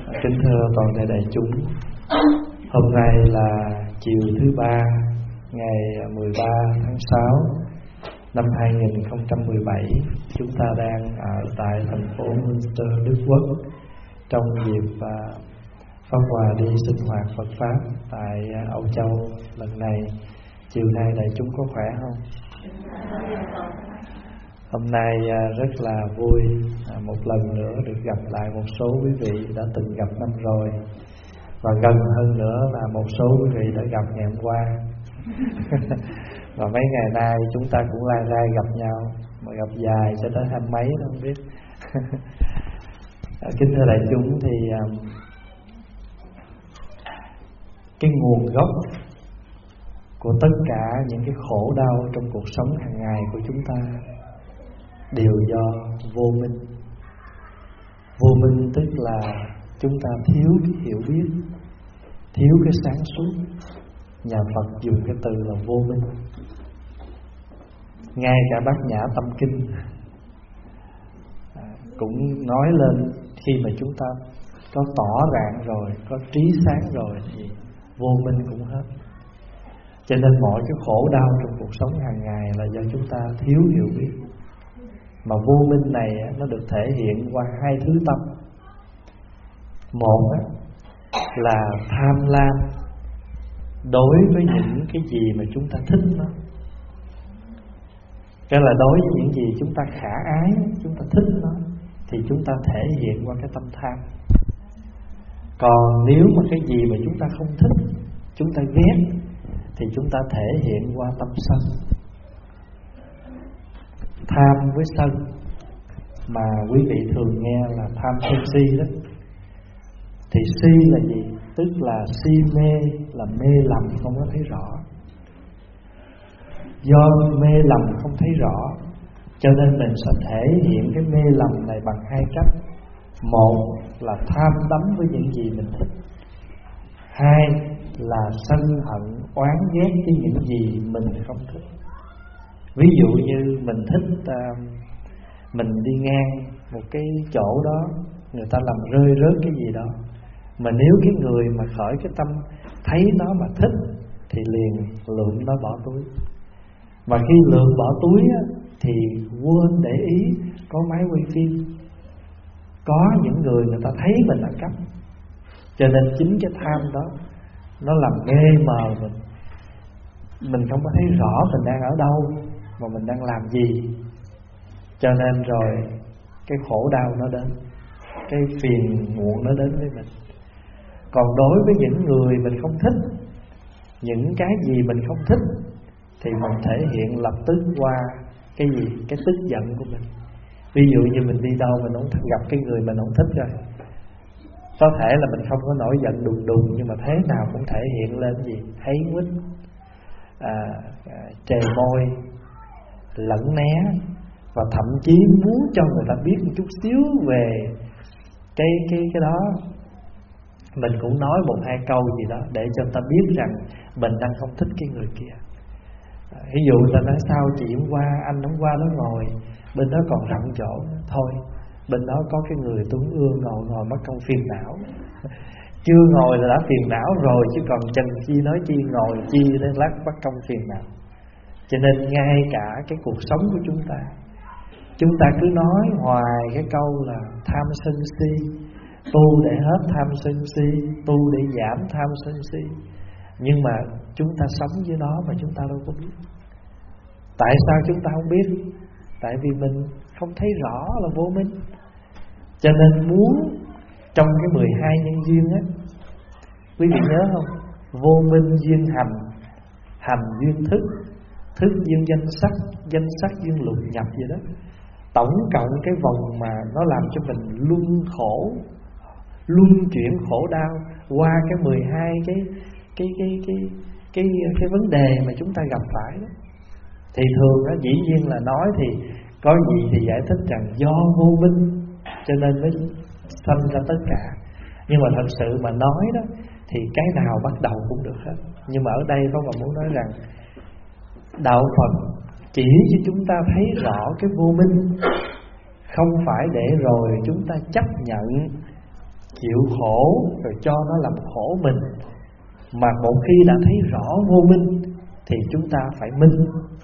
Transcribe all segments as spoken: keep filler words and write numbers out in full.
Kính thưa toàn thể đại chúng, hôm nay là chiều thứ ba, ngày mười ba tháng sáu năm hai nghìn không trăm mười bảy. Chúng ta đang ở tại thành phố Münster, Đức Quốc, trong dịp pháp hòa đi sinh hoạt Phật pháp tại Âu Châu lần này. Chiều nay đại chúng có khỏe không? Hôm nay rất là vui, một lần nữa được gặp lại một số quý vị đã từng gặp năm rồi, và gần hơn nữa là một số quý vị đã gặp ngày hôm qua. Và mấy ngày nay chúng ta cũng lai rai gặp nhau, mà gặp dài cho tới hai mấy đó không biết. Kính thưa đại chúng, thì cái nguồn gốc của tất cả những cái khổ đau trong cuộc sống hàng ngày của chúng ta đều do vô minh. Vô minh tức là chúng ta thiếu cái hiểu biết, thiếu cái sáng suốt. Nhà Phật dùng cái từ là vô minh. Ngay cả Bát Nhã Tâm Kinh cũng nói lên, khi mà chúng ta có tỏ rạng rồi, có trí sáng rồi thì vô minh cũng hết. Cho nên mọi cái khổ đau trong cuộc sống hàng ngày là do chúng ta thiếu hiểu biết. Mà vô minh này nó được thể hiện qua hai thứ tâm. Một là tham lam đối với những cái gì mà chúng ta thích nó. Cái là đối với những gì chúng ta khả ái, chúng ta thích nó, thì chúng ta thể hiện qua cái tâm tham. Còn nếu mà cái gì mà chúng ta không thích, chúng ta ghét, thì chúng ta thể hiện qua tâm sân. Tham với sân mà quý vị thường nghe là tham sân si đó. Thì si là gì? Tức là si mê, là mê lầm không có thấy rõ. Do mê lầm không thấy rõ, cho nên mình sẽ thể hiện cái mê lầm này bằng hai cách. Một là tham đắm với những gì mình thích. Hai là sân hận oán ghét với những gì mình không thích. Ví dụ như mình thích uh, mình đi ngang một cái chỗ đó, người ta làm rơi rớt cái gì đó, mà nếu cái người mà khởi cái tâm thấy nó mà thích thì liền lượm nó bỏ túi. Và khi lượm bỏ túi á, thì quên để ý có máy quay phim, có những người người ta thấy mình ăn cắp. Cho nên chính cái tham đó nó làm mê mờ mình. Mình không có thấy rõ mình đang ở đâu, mà mình đang làm gì. Cho nên rồi cái khổ đau nó đến, cái phiền muộn nó đến với mình. Còn đối với những người mình không thích, những cái gì mình không thích, thì mình thể hiện lập tức qua cái gì? Cái tức giận của mình. Ví dụ như mình đi đâu mình không gặp cái người mình không thích rồi, có thể là mình không có nổi giận đùng đùng, nhưng mà thế nào cũng thể hiện lên gì? Thấy quýt, à, à, trề môi, lẫn né, và thậm chí muốn cho người ta biết một chút xíu về cái cái cái đó. Mình cũng nói một hai câu gì đó để cho người ta biết rằng mình đang không thích cái người kia. à, Ví dụ người ta nói sao chị hôm qua, anh hôm qua nó ngồi bên đó còn rộng chỗ. Thôi, bên đó có cái người Tuấn Ương ngồi ngồi mất công phiền não. Chưa ngồi là đã phiền não rồi, chứ còn chần chi nói chi ngồi chi nên lát mất công phiền não. Cho nên ngay cả cái cuộc sống của chúng ta, chúng ta cứ nói hoài cái câu là tham sân si, tu để hết tham sân si, tu để giảm tham sân si. Nhưng mà chúng ta sống với nó mà chúng ta đâu có biết. Tại sao chúng ta không biết? Tại vì mình không thấy rõ là vô minh. Cho nên muốn trong cái mười hai nhân duyên á, quý vị nhớ không? Vô minh duyên hành, hành duyên thức, thức duyên danh sắc, danh sắc duyên lục nhập vậy đó. Tổng cộng cái vòng mà nó làm cho mình luân khổ, luân chuyển khổ đau qua cái mười hai cái cái cái cái cái cái vấn đề mà chúng ta gặp phải đó. Thì thường á, dĩ nhiên là nói thì có gì thì giải thích rằng do vô minh cho nên mới sanh ra tất cả. Nhưng mà thật sự mà nói đó thì cái nào bắt đầu cũng được hết. Nhưng mà ở đây có mà muốn nói rằng đạo Phật chỉ cho chúng ta thấy rõ cái vô minh, không phải để rồi chúng ta chấp nhận chịu khổ rồi cho nó làm khổ mình. Mà một khi đã thấy rõ vô minh thì chúng ta phải minh.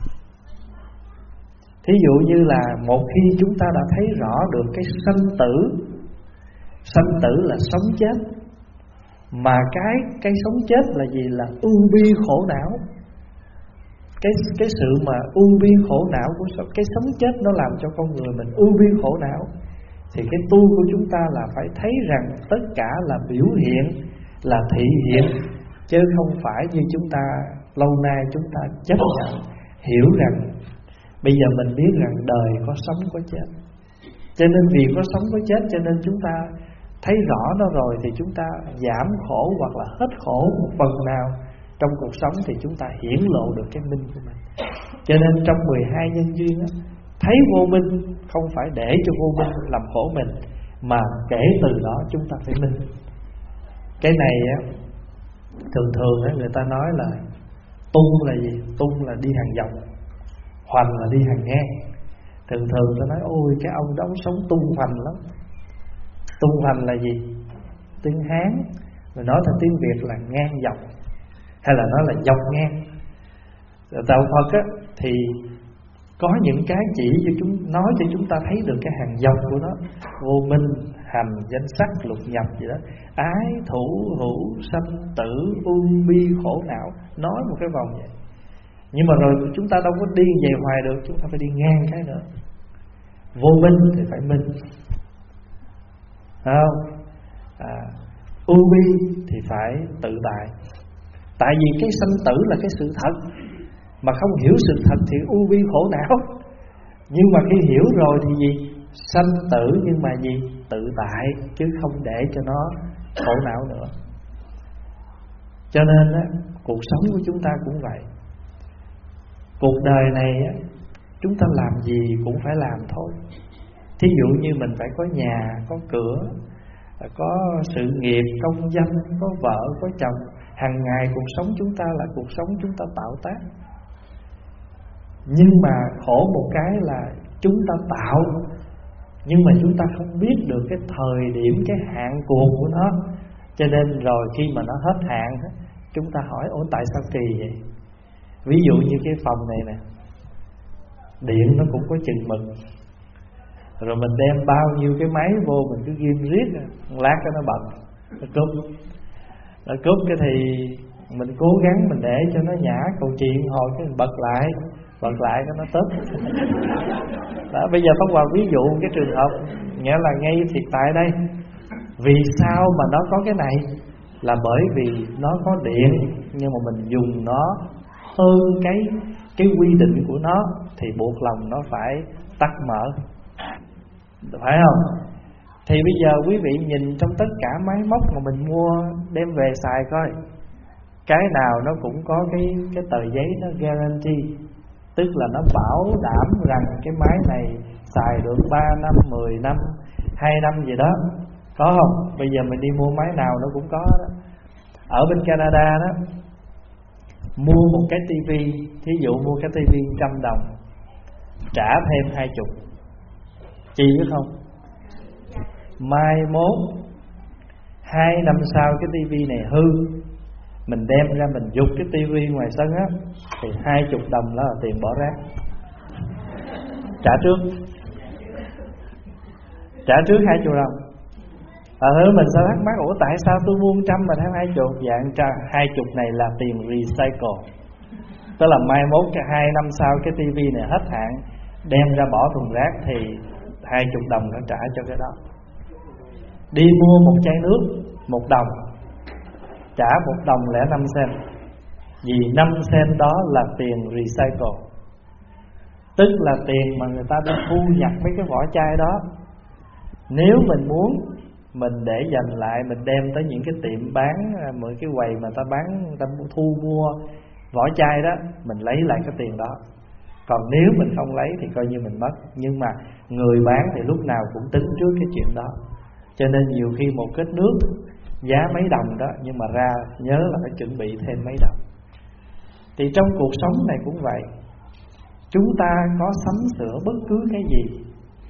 Thí dụ như là một khi chúng ta đã thấy rõ được cái sanh tử, sanh tử là sống chết, mà cái cái sống chết là gì? Là ưu bi khổ não. Cái cái sự mà ưu bi khổ não của cái sống chết nó làm cho con người mình ưu bi khổ não. Thì cái tu của chúng ta là phải thấy rằng tất cả là biểu hiện, là thị hiện, chứ không phải như chúng ta lâu nay chúng ta chấp nhận hiểu rằng bây giờ mình biết rằng đời có sống có chết, cho nên vì có sống có chết cho nên chúng ta thấy rõ nó rồi thì chúng ta giảm khổ hoặc là hết khổ một phần nào trong cuộc sống thì chúng ta hiển lộ được cái minh của mình. Cho nên trong mười hai nhân duyên á, thấy vô minh không phải để cho vô minh làm khổ mình, mà kể từ đó chúng ta phải minh. Cái này á, thường thường á, người ta nói là tung là gì? Tung là đi hàng dọc, hoành là đi hàng ngang. Thường thường ta nói ôi cái ông đó sống tung hoành lắm. Tung hoành là gì? Tiếng Hán, rồi nói theo tiếng Việt là ngang dọc, hay là nói là dọc ngang. Đạo Phật á, thì có những cái chỉ cho chúng, nói cho chúng ta thấy được cái hàng dọc của nó. Vô minh, hành, danh sắc, lục nhập gì đó, ái, thủ, hữu, sanh, tử, ưu, bi, khổ não. Nói một cái vòng vậy. Nhưng mà rồi chúng ta đâu có đi về hoài được, chúng ta phải đi ngang cái nữa. Vô minh thì phải minh, phải không? À, ưu bi thì phải tự tại. Tại vì cái sanh tử là cái sự thật, mà không hiểu sự thật thì ưu bi khổ não. Nhưng mà khi hiểu rồi thì gì? Sanh tử nhưng mà gì? Tự tại, chứ không để cho nó khổ não nữa. Cho nên á, cuộc sống của chúng ta cũng vậy. Cuộc đời này á, chúng ta làm gì cũng phải làm thôi. Thí dụ như mình phải có nhà, có cửa, có sự nghiệp, công danh, có vợ, có chồng. Hàng ngày cuộc sống chúng ta là cuộc sống chúng ta tạo tác. Nhưng mà khổ một cái là chúng ta tạo, nhưng mà chúng ta không biết được cái thời điểm, cái hạn cuộc của nó. Cho nên rồi khi mà nó hết hạn, chúng ta hỏi ủa tại sao kỳ vậy? Ví dụ như cái phòng này nè, điện nó cũng có chừng mực, rồi mình đem bao nhiêu cái máy vô, mình cứ ghim riết, lát cái nó bật, nó cúp. Nó cúp cái thì mình cố gắng mình để cho nó nhả, cầu chuyện hồi cái mình bật lại, bật lại cái nó tớp. Đó, bây giờ Pháp Hòa ví dụ cái trường hợp, nghĩa là ngay thiệt tại đây. Vì sao mà nó có cái này? Là bởi vì nó có điện, nhưng mà mình dùng nó hơn cái cái quy định của nó thì buộc lòng nó phải tắt mở, phải không? Thì bây giờ quý vị nhìn trong tất cả máy móc mà mình mua đem về xài coi, cái nào nó cũng có cái cái tờ giấy nó guarantee, tức là nó bảo đảm rằng cái máy này xài được ba năm, mười năm, hai năm gì đó, có không? Bây giờ mình đi mua máy nào nó cũng có đó. Ở bên Canada đó, mua một cái tivi, thí dụ mua cái tivi trăm đồng, trả thêm hai chục, chi biết không? Mai mốt hai năm sau cái tivi này hư, mình đem ra mình giục cái tivi ngoài sân á, thì hai chục đồng đó là tiền bỏ rác. Trả trước, trả trước hai chục đồng. À, thứ mình sẽ thắc mắc, ủa tại sao tôi mua trăm mà thêm hai chục? Dạng tra hai chục này là tiền recycle, tức là mai mốt cái hai năm sau cái tivi này hết hạn, đem ra bỏ thùng rác thì hai chục đồng nó trả cho cái đó. Đi mua một chai nước một đồng, trả một đồng lẻ năm sen, vì năm sen đó là tiền recycle, tức là tiền mà người ta đã thu nhặt mấy cái vỏ chai đó. Nếu mình muốn, mình để dành lại, mình đem tới những cái tiệm bán, mỗi cái quầy mà ta bán, người ta thu mua vỏ chai đó, mình lấy lại cái tiền đó. Còn nếu mình không lấy thì coi như mình mất. Nhưng mà người bán thì lúc nào cũng tính trước cái chuyện đó, cho nên nhiều khi một kết nước giá mấy đồng đó, nhưng mà ra nhớ là phải chuẩn bị thêm mấy đồng. Thì trong cuộc sống này cũng vậy. Chúng ta có sắm sửa bất cứ cái gì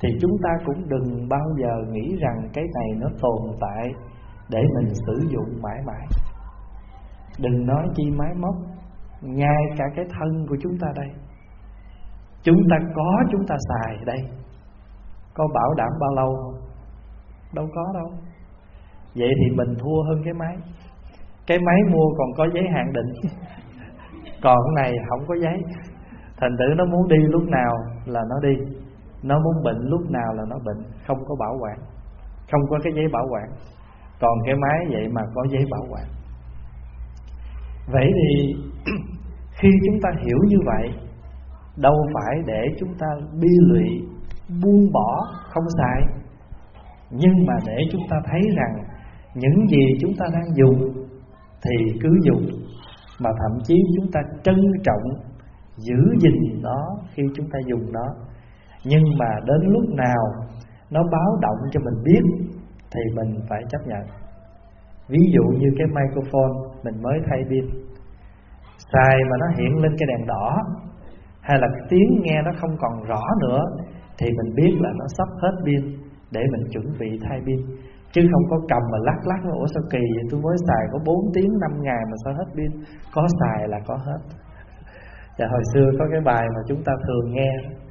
thì chúng ta cũng đừng bao giờ nghĩ rằng cái này nó tồn tại để mình sử dụng mãi mãi. Đừng nói chi máy móc, ngay cả cái thân của chúng ta đây, chúng ta có chúng ta xài đây, có bảo đảm bao lâu không? Đâu có đâu. Vậy thì mình thua hơn cái máy. Cái máy mua còn có giấy hạn định, còn cái này không có giấy. Thành thử nó muốn đi lúc nào là nó đi, nó muốn bệnh lúc nào là nó bệnh, không có bảo quản, không có cái giấy bảo quản. Còn cái máy vậy mà có giấy bảo quản. Vậy thì khi chúng ta hiểu như vậy, đâu phải để chúng ta bi lụy, buông bỏ, không xài, nhưng mà để chúng ta thấy rằng những gì chúng ta đang dùng thì cứ dùng, mà thậm chí chúng ta trân trọng, giữ gìn nó khi chúng ta dùng nó. Nhưng mà đến lúc nào nó báo động cho mình biết thì mình phải chấp nhận. Ví dụ như cái microphone mình mới thay pin, xài mà nó hiện lên cái đèn đỏ, hay là cái tiếng nghe nó không còn rõ nữa, thì mình biết là nó sắp hết pin để mình chuẩn bị thay pin. Chứ không có cầm mà lắc lắc, ủa sao kỳ vậy, tôi mới xài có bốn tiếng năm ngày mà sao hết pin. Có xài là có hết. Và hồi xưa có cái bài mà chúng ta thường nghe,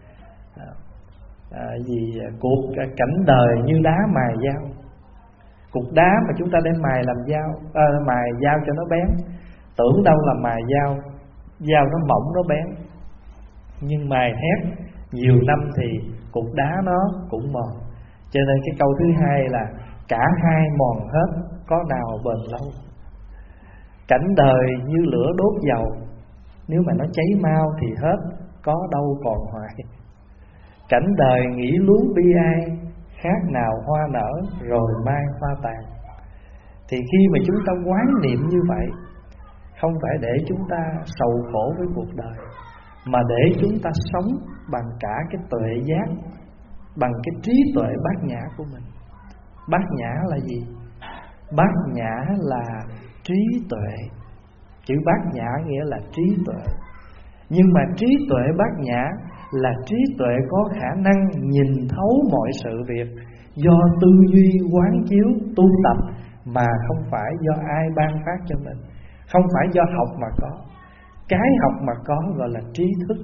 à, gì cuộc cảnh đời như đá mài dao. Cục đá mà chúng ta đem mài làm dao, à, mài dao cho nó bén, tưởng đâu là mài dao, dao nó mỏng nó bén, nhưng mài thép nhiều năm thì cục đá nó cũng mòn. Cho nên cái câu thứ hai là cả hai mòn hết, có nào bền lâu. Cảnh đời như lửa đốt dầu, nếu mà nó cháy mau thì hết, có đâu còn hoài. Cảnh đời nghĩ luống bi ai, khác nào hoa nở rồi mai hoa tàn. Thì khi mà chúng ta quán niệm như vậy, không phải để chúng ta sầu khổ với cuộc đời, mà để chúng ta sống bằng cả cái tuệ giác, bằng cái trí tuệ bát nhã của mình. Bát nhã là gì? Bát nhã là trí tuệ. Chữ bát nhã nghĩa là trí tuệ. Nhưng mà trí tuệ bát nhã là trí tuệ có khả năng nhìn thấu mọi sự việc, do tư duy quán chiếu tu tập, mà không phải do ai ban phát cho mình, không phải do học mà có. Cái học mà có gọi là trí thức,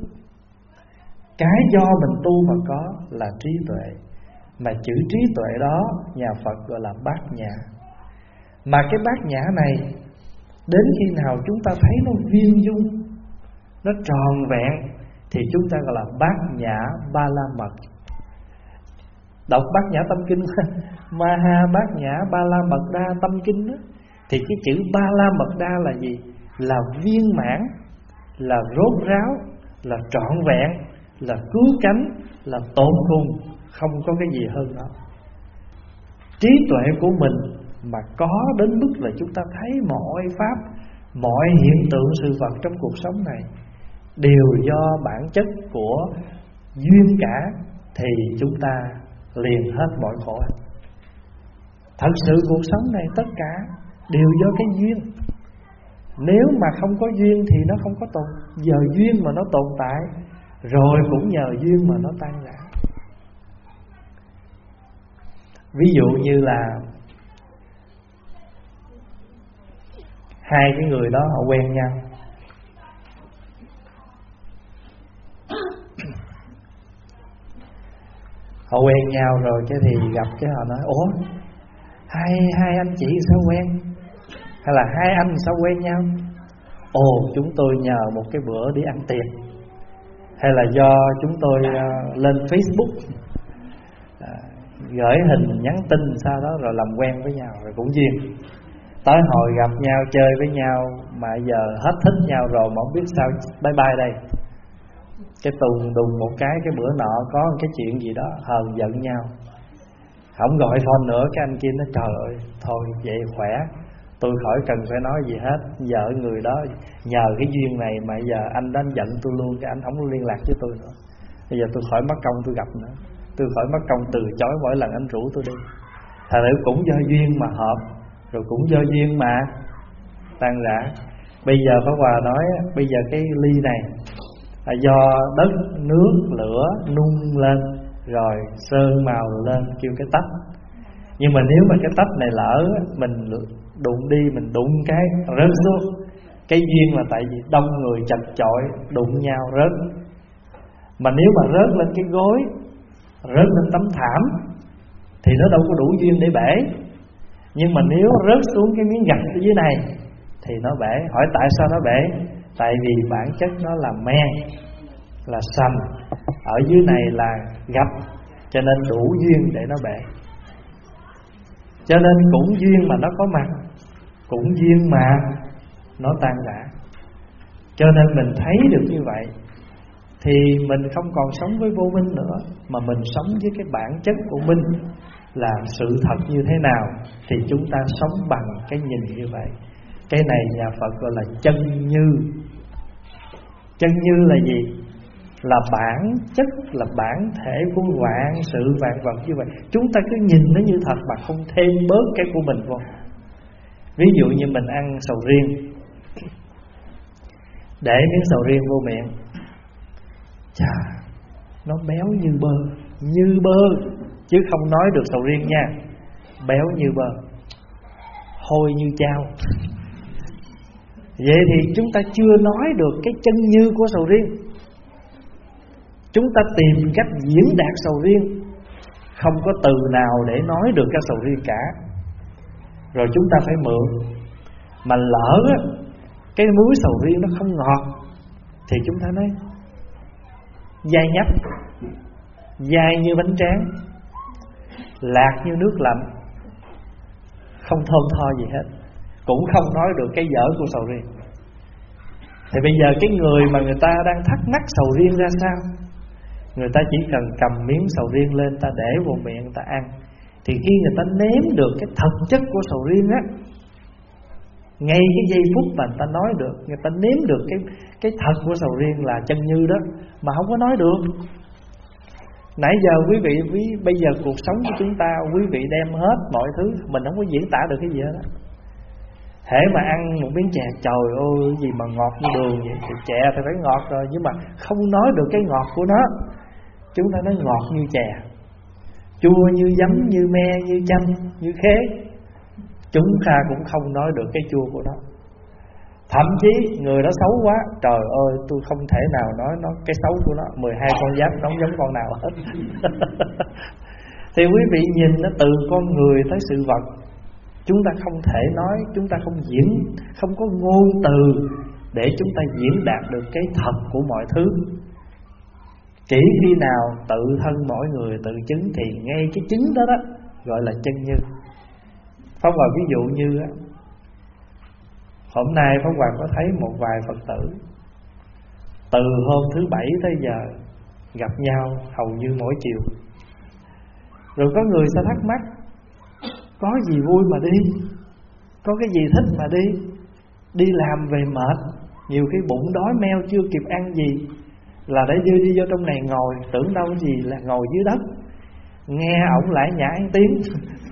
cái do mình tu mà có là trí tuệ. Mà chữ trí tuệ đó nhà Phật gọi là bát nhã. Mà cái bát nhã này đến khi nào chúng ta thấy nó viên dung, nó tròn vẹn, thì chúng ta gọi là bát nhã ba la mật. Đọc bát nhã tâm kinh Maha bát nhã ba la mật đa tâm kinh đó, thì cái chữ ba la mật đa là gì? Là viên mãn, là rốt ráo, là trọn vẹn, là cứu cánh, là tột cùng, không có cái gì hơn đó. Trí tuệ của mình mà có đến mức là chúng ta thấy mọi pháp, mọi hiện tượng sự vật trong cuộc sống này đều do bản chất của duyên cả, thì chúng ta liền hết mọi khổ. Thật sự cuộc sống này tất cả đều do cái duyên. Nếu mà không có duyên thì nó không có tồn. Giờ duyên mà nó tồn tại, rồi cũng nhờ duyên mà nó tan rã. Ví dụ như là hai cái người đó họ quen nhau, họ quen nhau rồi cái thì gặp cái họ nói: ủa, hai hai anh chị sao quen? Hay là hai anh sao quen nhau? Ồ, chúng tôi nhờ một cái bữa đi ăn tiệc, hay là do chúng tôi uh, lên Facebook uh, gửi hình nhắn tin sau đó rồi làm quen với nhau, rồi cũng duyên. Tới hồi gặp nhau chơi với nhau mà giờ hết thích nhau rồi mà không biết sao bye bye đây. Cái tùng đùng một cái, cái bữa nọ có một cái chuyện gì đó hờn giận nhau, không gọi phone nữa. Cái anh kia nói: trời ơi, thôi vậy khỏe, tôi khỏi cần phải nói gì hết. Giờ người đó nhờ cái duyên này mà giờ anh đã giận tôi luôn, cái anh không liên lạc với tôi nữa. Bây giờ tôi khỏi mất công tôi gặp nữa, tôi khỏi mất công từ chối mỗi lần anh rủ tôi đi. Thật sự cũng do duyên mà hợp, rồi cũng do duyên mà tan rã. Bây giờ Pháp Hòa nói, bây giờ cái ly này là do đất, nước, lửa nung lên rồi sơn màu lên kêu cái tách. Nhưng mà nếu mà cái tách này lỡ mình đụng đi, mình đụng cái rớt xuống, cái duyên là tại vì đông người chật chội đụng nhau rớt. Mà nếu mà rớt lên cái gối, rớt lên tấm thảm thì nó đâu có đủ duyên để bể. Nhưng mà nếu rớt xuống cái miếng gạch ở dưới này thì nó bể. Hỏi tại sao nó bể? Tại vì bản chất nó là men, là sành, ở dưới này là gạch, cho nên đủ duyên để nó bể. Cho nên cũng duyên mà nó có mặt, cũng duyên mà nó tan rã. Cho nên mình thấy được như vậy thì mình không còn sống với vô minh nữa, mà mình sống với cái bản chất của mình là sự thật như thế nào thì chúng ta sống bằng cái nhìn như vậy. Cái này nhà Phật gọi là chân như. Chân như là gì? Là bản chất, là bản thể của vạn sự vạn vật như vậy. Chúng ta cứ nhìn nó như thật mà không thêm bớt cái của mình vô. Ví dụ như mình ăn sầu riêng, để miếng sầu riêng vô miệng, chà, nó béo như bơ, như bơ, chứ không nói được sầu riêng nha. Béo như bơ, hôi như chao. Vậy thì chúng ta chưa nói được cái chân như của sầu riêng. Chúng ta tìm cách diễn đạt sầu riêng, không có từ nào để nói được cái sầu riêng cả. Rồi chúng ta phải mượn. Mà lỡ cái muối sầu riêng nó không ngọt thì chúng ta nói dai nhấp, dai như bánh tráng, lạc như nước lạnh, không thơm tho gì hết, cũng không nói được cái dở của sầu riêng. Thì bây giờ cái người mà người ta đang thắc mắc sầu riêng ra sao, người ta chỉ cần cầm miếng sầu riêng lên, ta để vào miệng người ta ăn, thì khi người ta nếm được cái thực chất của sầu riêng á, ngay cái giây phút mà người ta nói được, người ta nếm được cái cái thật của sầu riêng là chân như đó, mà không có nói được. Nãy giờ quý vị, quý, bây giờ cuộc sống của chúng ta, quý vị đem hết mọi thứ, mình không có diễn tả được cái gì hết đó. Hễ mà ăn một miếng chè, trời ơi gì mà ngọt như đường vậy, thì chè thì phải ngọt rồi, nhưng mà không nói được cái ngọt của nó. Chúng ta nói ngọt như chè, chua như giấm, như me, như chanh, như khế. Chúng ta cũng không nói được cái chua của nó. Thậm chí người đó xấu quá, trời ơi tôi không thể nào nói nó cái xấu của nó, mười hai con giáp không giống con nào hết. Thì quý vị nhìn nó từ con người tới sự vật, chúng ta không thể nói, chúng ta không diễn, không có ngôn từ để chúng ta diễn đạt được cái thật của mọi thứ. Chỉ khi nào tự thân mỗi người tự chứng thì ngay cái chứng đó đó gọi là chân như. Pháp Hòa ví dụ như hôm nay Pháp Hòa có thấy một vài Phật tử từ hôm thứ bảy tới giờ gặp nhau hầu như mỗi chiều. Rồi có người sẽ thắc mắc, có gì vui mà đi, có cái gì thích mà đi. Đi làm về mệt, nhiều cái bụng đói meo chưa kịp ăn gì là để đưa đi vô trong này ngồi, tưởng đâu gì là ngồi dưới đất, nghe ổng lải nhải tiếng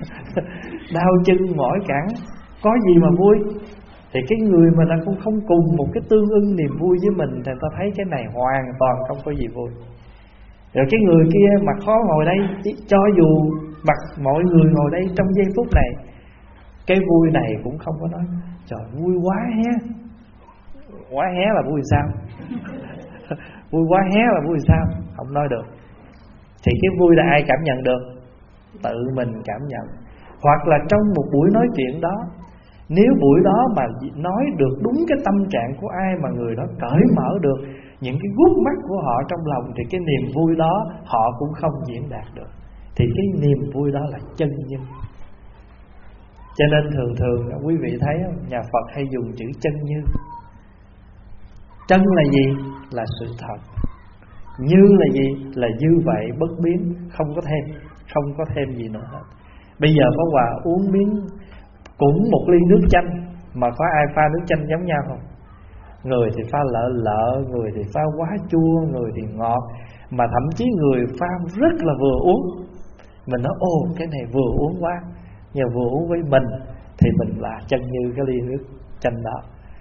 đau chân mỏi cẳng, có gì mà vui. Thì cái người mà ta cũng không cùng một cái tương ưng niềm vui với mình thì ta thấy cái này hoàn toàn không có gì vui. Rồi cái người kia mà khó ngồi đây, cho dù mặt mọi người ngồi đây trong giây phút này, cái vui này cũng không có nói trời vui quá hé. Quá hé là vui sao? Vui quá hé là vui sao? Không nói được. Thì cái vui là ai cảm nhận được? Tự mình cảm nhận. Hoặc là trong một buổi nói chuyện đó, nếu buổi đó mà nói được đúng cái tâm trạng của ai mà người đó cởi mở được những cái gút mắt của họ trong lòng, thì cái niềm vui đó họ cũng không diễn đạt được. Thì cái niềm vui đó là chân như. Cho nên thường thường quý vị thấy nhà Phật hay dùng chữ chân như. Chân là gì? Là sự thật. Như là gì? Là như vậy bất biến, không có thêm, không có thêm gì nữa hết. Bây giờ có Hòa uống miếng cũng một ly nước chanh, mà có ai pha nước chanh giống nhau không? Người thì pha lợ lợ, người thì pha quá chua, người thì ngọt, mà thậm chí người pha rất là vừa uống. Mình nói ô cái này vừa uống quá, nhờ vừa uống với mình thì mình là chân như cái ly nước chanh đó.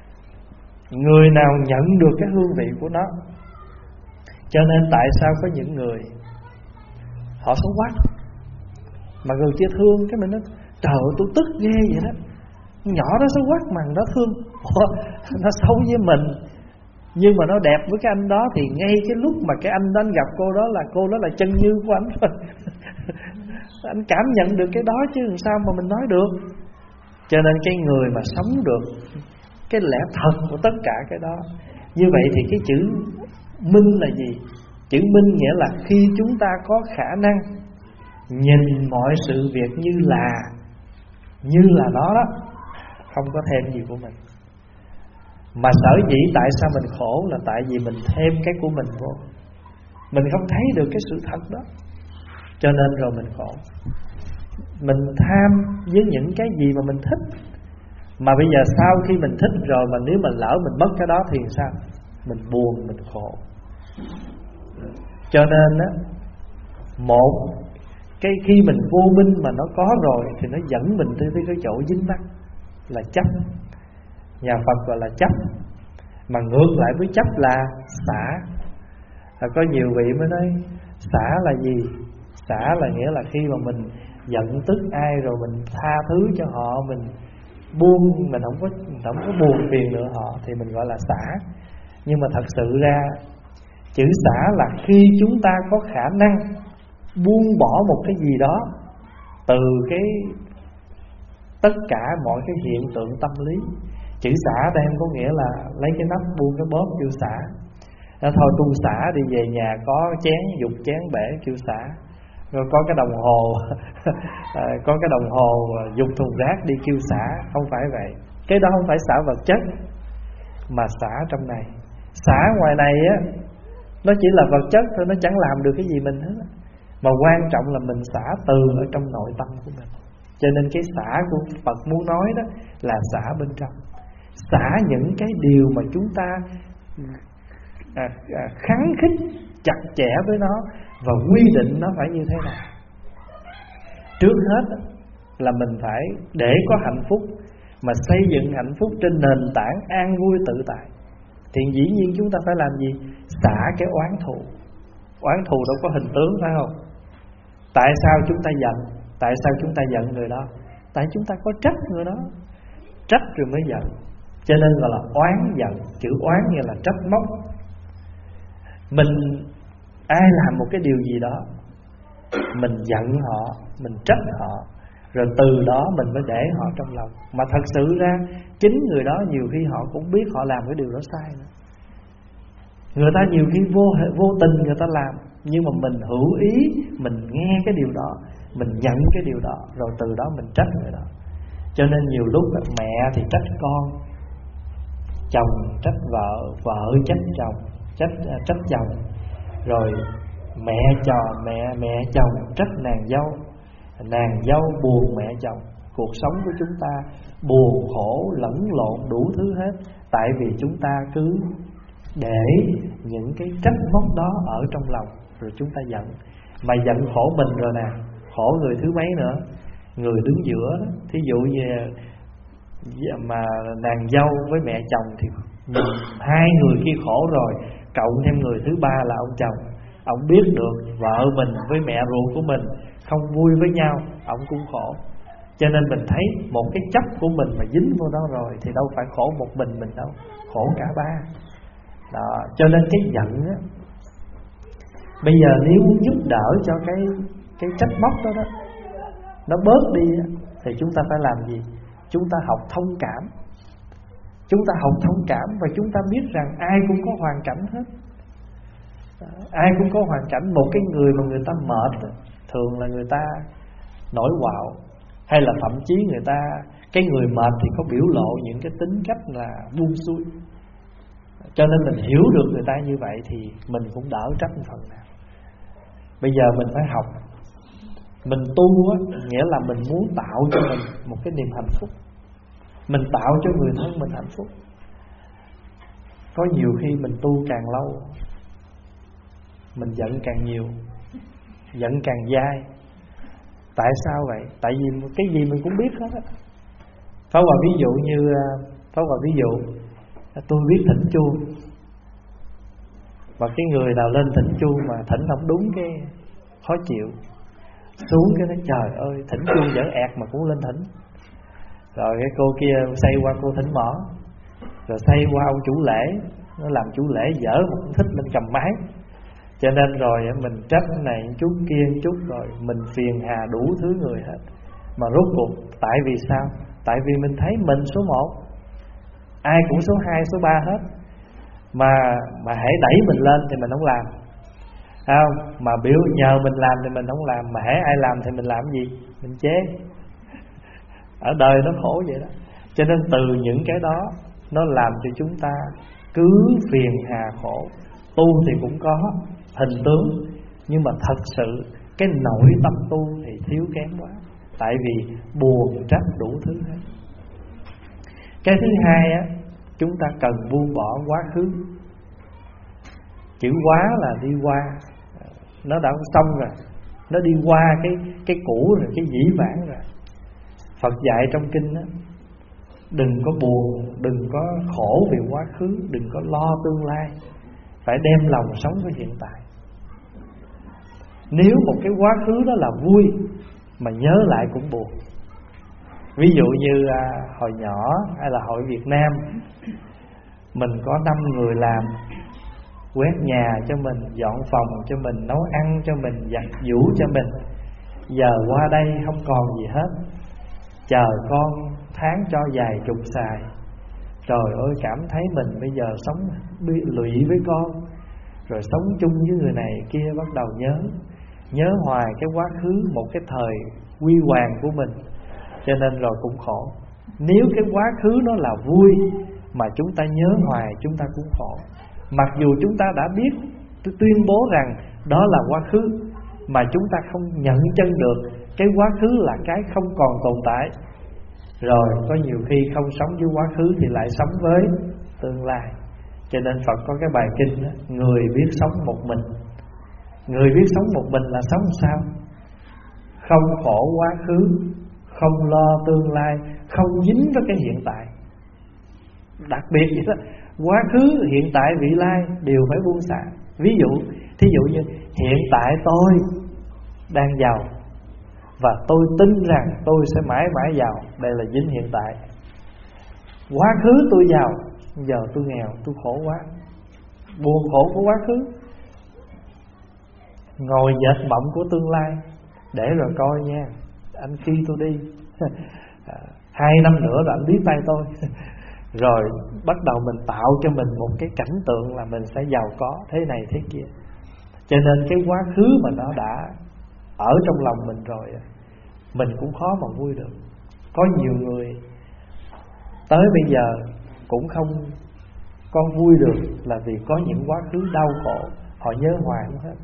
Người nào nhận được cái hương vị của nó. Cho nên tại sao có những người họ xấu quá. Mà người kia thương, cái mình nói trời ơi tôi tức ghê vậy đó, nhỏ đó xấu quá mà nó thương. Ủa, nó xấu với mình nhưng mà nó đẹp với cái anh đó, thì ngay cái lúc mà cái anh đó anh gặp cô đó là cô đó là chân như của anh rồi. Anh cảm nhận được cái đó chứ làm sao mà mình nói được. Cho nên cái người mà sống được cái lẽ thật của tất cả cái đó. Như vậy thì cái chữ minh là gì? Chữ minh nghĩa là khi chúng ta có khả năng nhìn mọi sự việc như là Như là nó đó, không có thêm gì của mình. Mà sở dĩ tại sao mình khổ là tại vì mình thêm cái của mình vô. Mình không thấy được cái sự thật đó, cho nên rồi mình khổ. Mình tham với những cái gì mà mình thích. Mà bây giờ sau khi mình thích rồi mà nếu mà lỡ mình mất cái đó thì sao? Mình buồn, mình khổ. Cho nên á, một cái khi mình vô minh mà nó có rồi thì nó dẫn mình tới cái chỗ dính mắc là chấp. Nhà Phật gọi là chấp. Mà ngược lại với chấp là xả. Là có nhiều vị mới nói xả là gì? Xả là nghĩa là khi mà mình giận tức ai rồi mình tha thứ cho họ, mình buông, mình không có không có buồn phiền nữa họ, thì mình gọi là xả. Nhưng mà thật sự ra chữ xả là khi chúng ta có khả năng buông bỏ một cái gì đó từ cái tất cả mọi cái hiện tượng tâm lý. Chữ xả đây có nghĩa là lấy cái nắp buông cái bóp kêu xả. Đó, thôi tu xả đi, về nhà có chén dục chén bể kêu xả. Rồi có cái đồng hồ có cái đồng hồ dục thùng rác đi kêu xả. Không phải vậy. Cái đó không phải xả vật chất, mà xả trong này. Xả ngoài này á, nó chỉ là vật chất thôi, nó chẳng làm được cái gì mình hết. Mà quan trọng là mình xả từ ở trong nội tâm của mình. Cho nên cái xả của Phật muốn nói đó là xả bên trong. Xả những cái điều mà chúng ta à, à, kháng khích chặt chẽ với nó và quy định nó phải như thế nào. Trước hết là mình phải để có hạnh phúc, mà xây dựng hạnh phúc trên nền tảng an vui tự tại, thì dĩ nhiên chúng ta phải làm gì? Xả cái oán thù. Oán thù đâu có hình tướng phải không? Tại sao chúng ta giận? Tại sao chúng ta giận người đó? Tại chúng ta có trách người đó. Trách rồi mới giận. Cho nên gọi là oán giận. Chữ oán nghĩa là trách móc. Mình ai làm một cái điều gì đó, mình giận họ, mình trách họ, rồi từ đó mình mới để họ trong lòng. Mà thật sự ra chính người đó nhiều khi họ cũng biết họ làm cái điều đó sai nữa. Người ta nhiều khi vô vô tình người ta làm, nhưng mà mình hữu ý, mình nghe cái điều đó, mình nhận cái điều đó, rồi từ đó mình trách người đó. Cho nên nhiều lúc mẹ thì trách con, chồng trách vợ, vợ trách chồng, trách trách chồng, rồi mẹ chồng mẹ mẹ chồng trách nàng dâu, nàng dâu buồn mẹ chồng. Cuộc sống của chúng ta buồn khổ lẫn lộn đủ thứ hết, tại vì chúng ta cứ để những cái trách móc đó ở trong lòng, rồi chúng ta giận. Mà giận khổ mình rồi nè, khổ người thứ mấy nữa, người đứng giữa đó. Thí dụ như mà nàng dâu với mẹ chồng thì hai người kia khổ rồi, cộng thêm người thứ ba là ông chồng. Ông biết được vợ mình với mẹ ruột của mình không vui với nhau, ông cũng khổ. Cho nên mình thấy một cái chấp của mình mà dính vô đó rồi thì đâu phải khổ một mình mình đâu, khổ cả ba đó. Cho nên cái giận á, bây giờ nếu muốn giúp đỡ cho cái cái trách móc đó đó nó bớt đi á, thì chúng ta phải làm gì? Chúng ta học thông cảm. Chúng ta học thông cảm và chúng ta biết rằng ai cũng có hoàn cảnh hết. Ai cũng có hoàn cảnh. Một cái người mà người ta mệt, thường là người ta nổi quạo, hay là thậm chí người ta, cái người mệt thì có biểu lộ những cái tính cách là buông xuôi. Cho nên mình hiểu được người ta như vậy thì mình cũng đỡ trách một phần nào. Bây giờ mình phải học. Mình tu á, nghĩa là mình muốn tạo cho mình một cái niềm hạnh phúc, mình tạo cho người thân mình hạnh phúc. Có nhiều khi mình tu càng lâu, mình giận càng nhiều, giận càng dai. Tại sao vậy? Tại vì cái gì mình cũng biết hết á. Phá Hòa ví dụ như Phá Hòa ví dụ tôi biết thỉnh chuông, và cái người nào lên thỉnh chuông mà thỉnh không đúng cái khó chịu, Xuống cái nói trời ơi, thỉnh chuông dở ẹt mà cũng lên thỉnh. Rồi cái cô kia xây qua cô thỉnh mỏ, rồi xây qua ông chủ lễ, nó làm chủ lễ dở mà cũng thích lên cầm máy. Cho nên rồi mình trách cái này chút kia chút, rồi mình phiền hà đủ thứ người hết. Mà rốt cuộc tại vì sao? Tại vì mình thấy mình số một, ai cũng số hai, số ba hết. Mà mà hãy đẩy mình lên thì mình không làm, không? Mà biểu nhờ mình làm thì mình không làm. Mà hãy ai làm thì mình làm cái gì? Mình chế. Ở đời nó khổ vậy đó. Cho nên từ những cái đó nó làm cho chúng ta cứ phiền hà khổ. Tu thì cũng có hình tướng, nhưng mà thật sự cái nội tâm tu thì thiếu kém quá. Tại vì buồn trách đủ thứ hết. Cái thứ hai á, chúng ta cần buông bỏ quá khứ. Chữ quá là đi qua, nó đã xong rồi, nó đi qua cái cái cũ rồi, cái dĩ vãng rồi. Phật dạy trong kinh á, đừng có buồn, đừng có khổ vì quá khứ, đừng có lo tương lai, phải đem lòng sống với hiện tại. Nếu một cái quá khứ đó là vui mà nhớ lại cũng buồn. Ví dụ như à, hồi nhỏ hay là hồi Việt Nam, mình có năm người làm, quét nhà cho mình, dọn phòng cho mình, nấu ăn cho mình, giặt giũ cho mình. Giờ qua đây không còn gì hết, chờ con tháng cho vài chục xài. Trời ơi, cảm thấy mình bây giờ sống bị lụy với con, rồi sống chung với người này kia, bắt đầu nhớ Nhớ hoài cái quá khứ, một cái thời huy hoàng của mình. Cho nên rồi cũng khổ. Nếu cái quá khứ nó là vui mà chúng ta nhớ hoài, chúng ta cũng khổ. Mặc dù chúng ta đã biết, tuyên bố rằng đó là quá khứ, mà chúng ta không nhận chân được cái quá khứ là cái không còn tồn tại. Rồi có nhiều khi không sống với quá khứ thì lại sống với tương lai. Cho nên Phật có cái bài kinh đó, người biết sống một mình. Người biết sống một mình là sống sao? Không khổ quá khứ, không lo tương lai, không dính với cái hiện tại. Đặc biệt vậy đó, quá khứ, hiện tại, vị lai đều phải buông xả. Ví dụ, thí dụ như hiện tại tôi đang giàu, và tôi tin rằng tôi sẽ mãi mãi giàu. Đây là dính hiện tại. Quá khứ tôi giàu, giờ tôi nghèo, tôi khổ quá. Buồn khổ của quá khứ. Ngồi dệt mộng của tương lai, để rồi coi nha, anh khi tôi đi hai năm nữa rồi anh biết tay tôi. Rồi bắt đầu mình tạo cho mình một cái cảnh tượng là mình sẽ giàu có thế này thế kia. Cho nên cái quá khứ mà nó đã ở trong lòng mình rồi, mình cũng khó mà vui được. Có nhiều người tới bây giờ cũng không có vui được, là vì có những quá khứ đau khổ họ nhớ hoài không hết.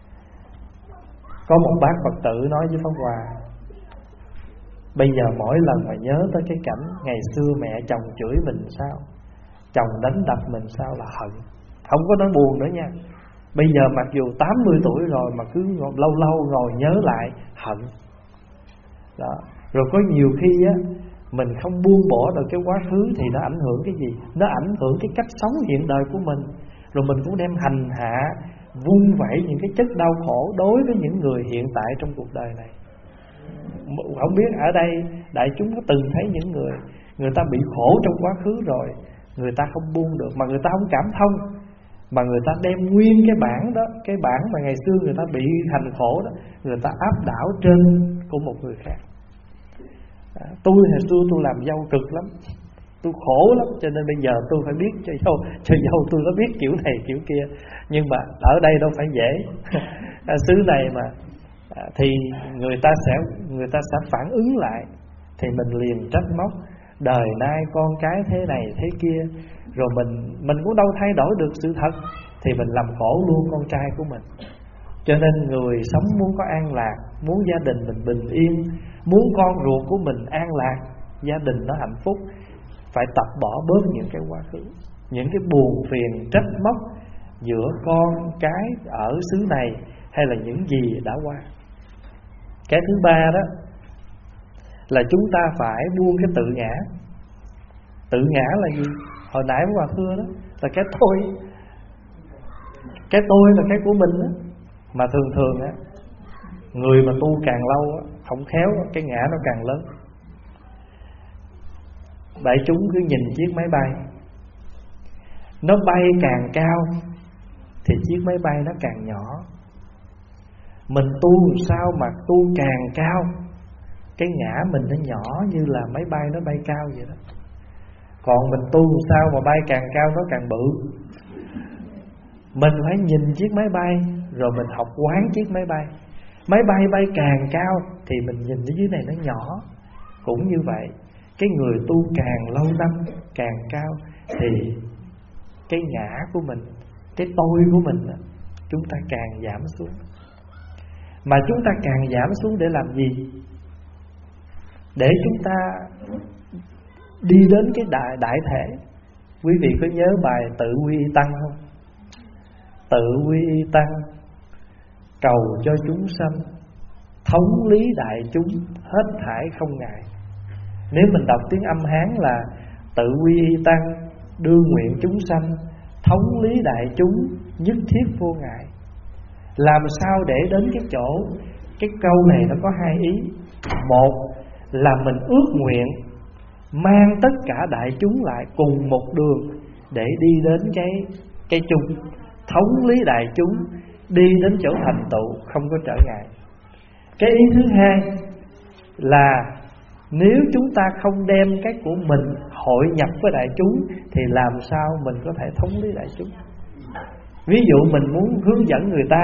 Có một bác Phật tử nói với Pháp Hòa, bây giờ mỗi lần mà nhớ tới cái cảnh ngày xưa mẹ chồng chửi mình sao, chồng đánh đập mình sao là hận. Không có nói buồn nữa nha. Bây giờ mặc dù tám mươi tuổi rồi mà cứ lâu lâu ngồi nhớ lại hận. Đó. Rồi có nhiều khi á, mình không buông bỏ được cái quá khứ thì nó ảnh hưởng cái gì? Nó ảnh hưởng cái cách sống hiện đời của mình. Rồi mình cũng đem hành hạ, vun vẩy những cái chất đau khổ đối với những người hiện tại trong cuộc đời này. Không biết ở đây đại chúng có từng thấy những người người ta bị khổ trong quá khứ rồi, người ta không buông được, mà người ta không cảm thông, mà người ta đem nguyên cái bản đó, cái bản mà ngày xưa người ta bị hành khổ đó, người ta áp đảo trên của một người khác. À, tôi hồi xưa tôi làm dâu cực lắm, tôi khổ lắm, cho nên bây giờ tôi phải biết cho dâu, cho dâu tôi nó biết kiểu này kiểu kia. Nhưng mà ở đây đâu phải dễ. À, xứ này mà à, thì người ta sẽ người ta sẽ phản ứng lại, thì mình liền trách móc đời nay con cái thế này thế kia, rồi mình mình cũng đâu thay đổi được sự thật, thì mình làm khổ luôn con trai của mình. Cho nên người sống muốn có an lạc, muốn gia đình mình bình yên, muốn con ruột của mình an lạc, gia đình nó hạnh phúc, phải tập bỏ bớt những cái quá khứ, những cái buồn phiền trách móc giữa con cái ở xứ này, hay là những gì đã qua. Cái thứ ba đó là chúng ta phải buông cái tự ngã. Tự ngã là gì? Hồi nãy Pháp Hòa thưa đó, là cái tôi. Cái tôi là cái của mình đó. Mà thường thường á, Người mà tu càng lâu không khéo cái ngã nó càng lớn. Đại chúng cứ nhìn chiếc máy bay, nó bay càng cao thì chiếc máy bay nó càng nhỏ. Mình tu sao mà tu càng cao, cái ngã mình nó nhỏ như là máy bay nó bay cao vậy đó. Còn mình tu sao mà bay càng cao nó càng bự. Mình phải nhìn chiếc máy bay rồi mình học quán chiếc máy bay. Máy bay bay càng cao thì mình nhìn ở dưới này nó nhỏ. Cũng như vậy, cái người tu càng lâu năm càng cao thì cái ngã của mình, cái tôi của mình chúng ta càng giảm xuống. Mà chúng ta càng giảm xuống để làm gì? Để chúng ta đi đến cái đại, đại thể. Quý vị có nhớ bài Tự Quy Y Tăng không? Tự Quy Y Tăng, cầu cho chúng sanh, thống lý đại chúng, hết thảy không ngại. Nếu mình đọc tiếng âm Hán là Tự Quy Y Tăng, đưa nguyện chúng sanh, thống lý đại chúng, nhất thiết vô ngại. Làm sao để đến cái chỗ, cái câu này nó có hai ý. Một là mình ước nguyện mang tất cả đại chúng lại cùng một đường để đi đến cái, cái chung, thống lý đại chúng, đi đến chỗ thành tựu không có trở ngại. Cái ý thứ hai là nếu chúng ta không đem cái của mình hội nhập với đại chúng thì làm sao mình có thể thống lý đại chúng. Ví dụ mình muốn hướng dẫn người ta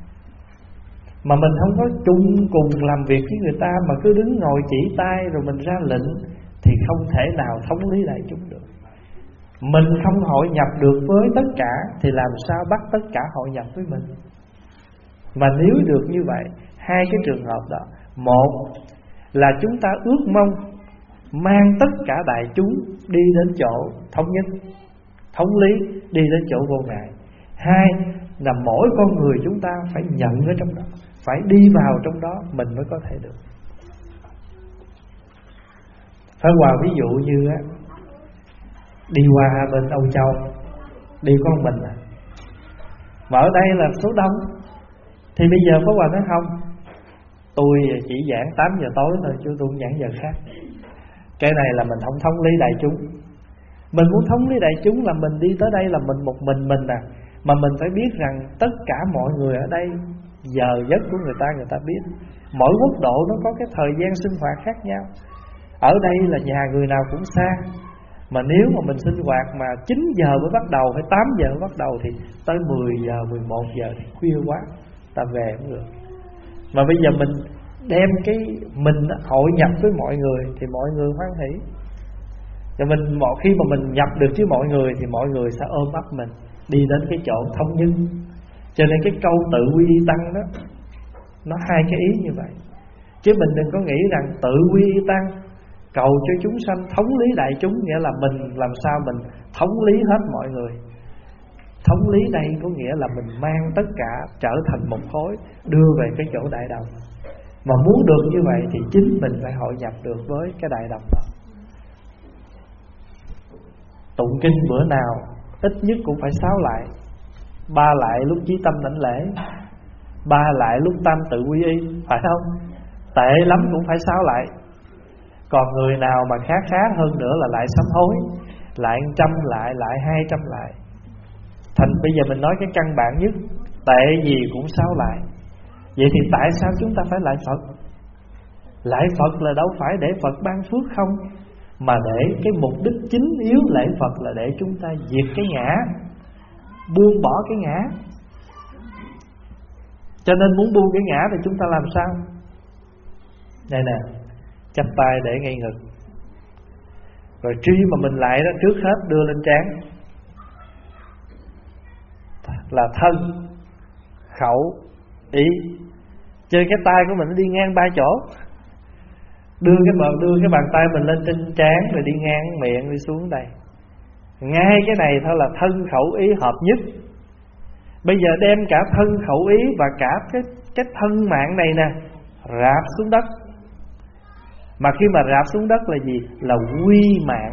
mà mình không có chung cùng làm việc với người ta, mà cứ đứng ngồi chỉ tay rồi mình ra lệnh thì không thể nào thống lý đại chúng được. Mình không hội nhập được với tất cả thì làm sao bắt tất cả hội nhập với mình. Mà nếu được như vậy, hai cái trường hợp đó, một là chúng ta ước mong mang tất cả đại chúng đi đến chỗ thống nhất, thống lý, đi đến chỗ vô ngại. Hai là mỗi con người chúng ta phải nhận ở trong đó, phải đi vào trong đó mình mới có thể được. Phải qua ví dụ như á, đi qua bên Âu Châu, đi con mình à, mà ở đây là số đông, thì bây giờ Pháp Hòa nói không, tôi chỉ giảng tám giờ tối thôi chứ tôi không giảng giờ khác. Cái này là mình không thống lý đại chúng. Mình muốn thống lý đại chúng là mình đi tới đây là mình một mình mình à. Mà mình phải biết rằng tất cả mọi người ở đây, giờ giấc của người ta người ta biết. Mỗi quốc độ nó có cái thời gian sinh hoạt khác nhau. Ở đây là nhà người nào cũng xa, mà nếu mà mình sinh hoạt mà chín giờ mới bắt đầu hay tám giờ mới bắt đầu thì tới mười giờ, mười một giờ thì khuya quá, ta về cũng được. Mà bây giờ mình đem cái mình hội nhập với mọi người thì mọi người hoan hỷ. Và mình một khi mà mình nhập được với mọi người thì mọi người sẽ ôm ấp mình đi đến cái chỗ thống nhất. Cho nên cái câu tự quy y tăng đó, nó hai cái ý như vậy. Chứ mình đừng có nghĩ rằng tự quy y tăng, cầu cho chúng sanh thống lý đại chúng, nghĩa là mình làm sao mình thống lý hết mọi người. Thống lý đây có nghĩa là mình mang tất cả trở thành một khối, đưa về cái chỗ đại đồng. Mà muốn được như vậy thì chính mình phải hội nhập được với cái đại đồng đó. Tụng kinh bữa nào ít nhất cũng phải sáu lại. Ba lại lúc chí tâm đảnh lễ, ba lại lúc tam tự quy y, phải không? Tệ lắm cũng phải sáu lại. Còn người nào mà khá khá hơn nữa là lại sám hối, lại trăm lại, lại hai trăm lại. Thành bây giờ mình nói cái căn bản nhất, tệ gì cũng sáu lại. Vậy thì tại sao chúng ta phải lại Phật? Lại Phật là đâu phải để Phật ban phước không, mà để cái mục đích chính yếu lễ Phật là để chúng ta diệt cái ngã, buông bỏ cái ngã. Cho nên muốn buông cái ngã thì chúng ta làm sao? Đây nè, chắp tay để ngay ngực, rồi tri mà mình lại đó, trước hết đưa lên trán là thân, khẩu, ý. Chơi cái tay của mình nó đi ngang ba chỗ. Đưa cái bàn, đưa cái bàn tay mình lên trên trán rồi đi ngang miệng đi xuống đây. Ngay cái này thôi là thân khẩu ý hợp nhất. Bây giờ đem cả thân khẩu ý và cả cái, cái thân mạng này nè rạp xuống đất. Mà khi mà rạp xuống đất là gì? Là quy mạng.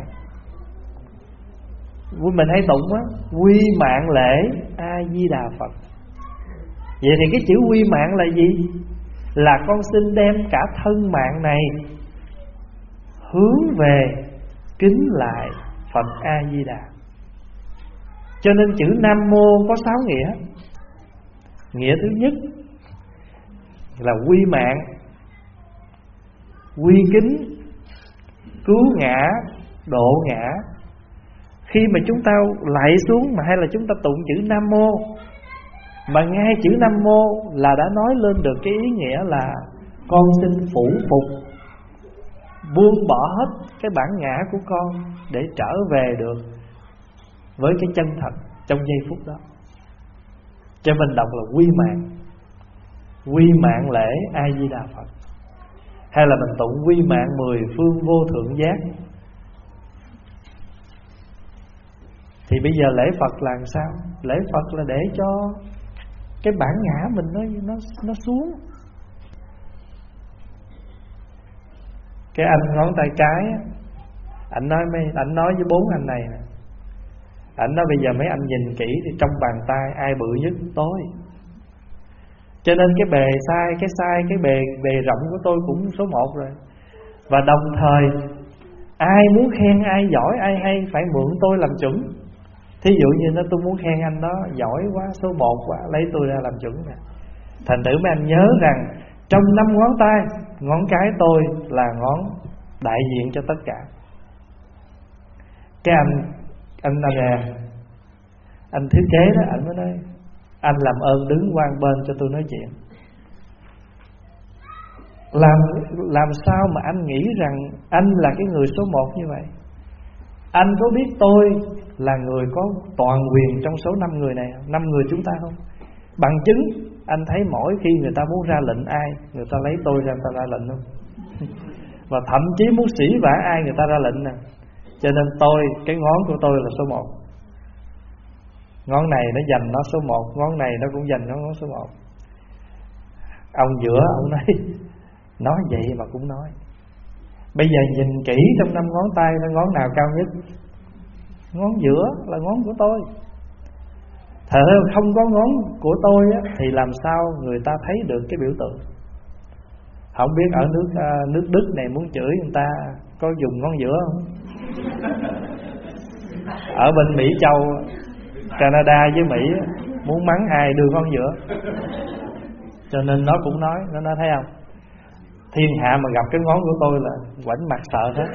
Mình hay tụng á, quy mạng lễ A Di Đà Phật. Vậy thì cái chữ quy mạng là gì? là con xin đem cả thân mạng này hướng về kính lại Phật A Di Đà. Cho nên chữ Nam Mô có sáu nghĩa. Nghĩa thứ nhất là quy mạng, quy kính, cứu ngã, độ ngã. Khi mà chúng ta lạy xuống mà hay là chúng ta tụng chữ Nam Mô, mà ngay chữ Nam Mô là đã nói lên được cái ý nghĩa là con xin phủ phục, buông bỏ hết cái bản ngã của con để trở về được với cái chân thật trong giây phút đó. Cho mình đọc là quy mạng, quy mạng lễ A Di Đà Phật, hay là mình tụng quy mạng mười phương vô thượng giác. Thì bây giờ lễ Phật là làm sao? Lễ Phật là để cho cái bản ngã mình nó nó nó xuống. Cái anh ngón tay cái, anh nói mấy, anh nói với bốn anh này nè, anh nói bây giờ mấy anh nhìn kỹ thì trong bàn tay ai bự nhất? Tôi. Cho nên cái bề sai, cái sai, cái bề bề rộng của tôi cũng số một rồi. Và đồng thời ai muốn khen ai giỏi, ai hay phải mượn tôi làm chuẩn. Thí dụ như nó tôi muốn khen anh đó giỏi quá, số một quá, lấy tôi ra làm chuẩn nè. Thành thử mấy anh nhớ rằng trong năm ngón tay, ngón cái tôi là ngón đại diện cho tất cả. Cái anh Anh là anh thiết kế đó, anh mới nói anh làm ơn đứng qua bên cho tôi nói chuyện. Làm làm sao mà anh nghĩ rằng anh là cái người số một như vậy? Anh có biết tôi là người có toàn quyền trong số năm người này, năm người chúng ta không? Bằng chứng anh thấy mỗi khi người ta muốn ra lệnh ai, người ta lấy tôi ra, người ta ra lệnh không? Và thậm chí muốn sỉ vả ai, người ta ra lệnh nè. Cho nên tôi, cái ngón của tôi là số một. Ngón này nó giành nó số một, ngón này nó cũng giành nó ngón số một. Ông giữa, ông nói nói vậy mà cũng nói. Bây giờ nhìn kỹ trong năm ngón tay, nó ngón nào cao nhất? Ngón giữa là ngón của tôi. Thật ra không có ngón của tôi á, thì làm sao người ta thấy được cái biểu tượng? Không biết ở nước uh, nước Đức này muốn chửi người ta có dùng ngón giữa không? Ở bên Mỹ Châu, Canada với Mỹ muốn mắng ai đưa ngón giữa. Cho nên nó cũng nói, nó nói thấy không? Thiên hạ mà gặp cái ngón của tôi là quảnh mặt sợ hết.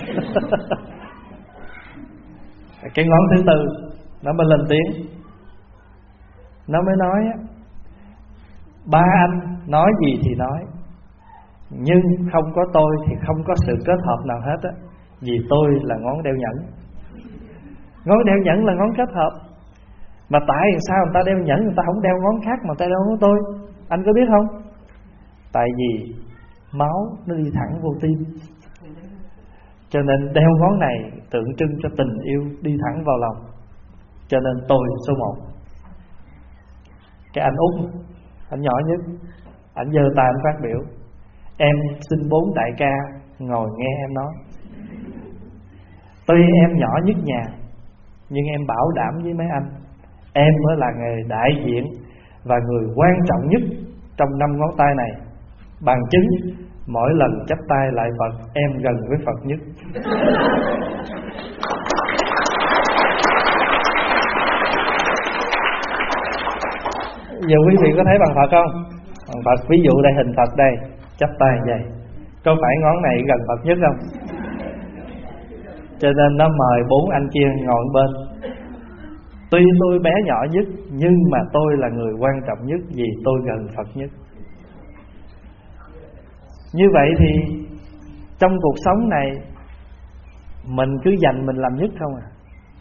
Cái ngón thứ tư nó mới lên tiếng. Nó mới nói ba anh nói gì thì nói, nhưng không có tôi thì không có sự kết hợp nào hết á. Vì tôi là ngón đeo nhẫn. Ngón đeo nhẫn là ngón kết hợp. Mà tại sao người ta đeo nhẫn, người ta không đeo ngón khác mà người ta đeo ngón tôi? Anh có biết không? Tại vì máu nó đi thẳng vô tim. Cho nên đeo ngón này tượng trưng cho tình yêu đi thẳng vào lòng. Cho nên tôi số một. Cái anh Út, anh nhỏ nhất, anh giơ tay anh phát biểu: em xin bốn đại ca ngồi nghe em nói. Tuy em nhỏ nhất nhà, nhưng em bảo đảm với mấy anh, em mới là người đại diện và người quan trọng nhất trong năm ngón tay này. Bằng chứng mỗi lần chắp tay lại Phật, em gần với Phật nhất. Giờ quý vị có thấy bằng Phật không? Bằng Phật, ví dụ đây hình Phật đây, chắp tay vậy, có phải ngón này gần Phật nhất không? Cho nên nó mời bốn anh kia ngồi bên. Tuy tôi bé nhỏ nhất, nhưng mà tôi là người quan trọng nhất vì tôi gần Phật nhất. Như vậy thì trong cuộc sống này mình cứ dành mình làm nhất không à.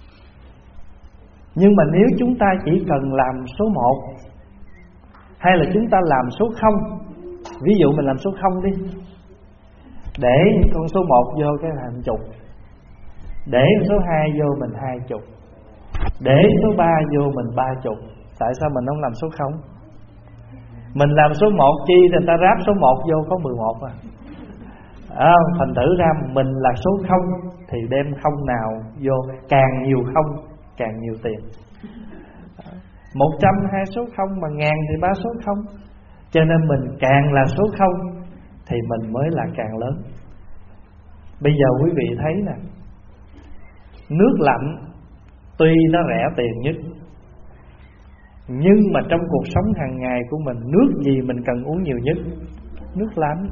Nhưng mà nếu chúng ta chỉ cần làm số một, hay là chúng ta làm số không, ví dụ mình làm số không đi, để con số một vô cái hàng chục, để số hai vô mình hai chục, để số ba vô mình ba chục. Tại sao mình không làm số không? Mình làm số một chi thì người ta ráp số một vô có mười một à. À, thành thử ra mình là số không thì đem không nào vô, càng nhiều không càng nhiều tiền. Một trăm hai số không, mà ngàn thì ba số không. Cho nên mình càng là số không thì mình mới là càng lớn. Bây giờ quý vị thấy nè, nước lạnh tuy nó rẻ tiền nhất, nhưng mà trong cuộc sống hàng ngày của mình, nước gì mình cần uống nhiều nhất? Nước lạnh.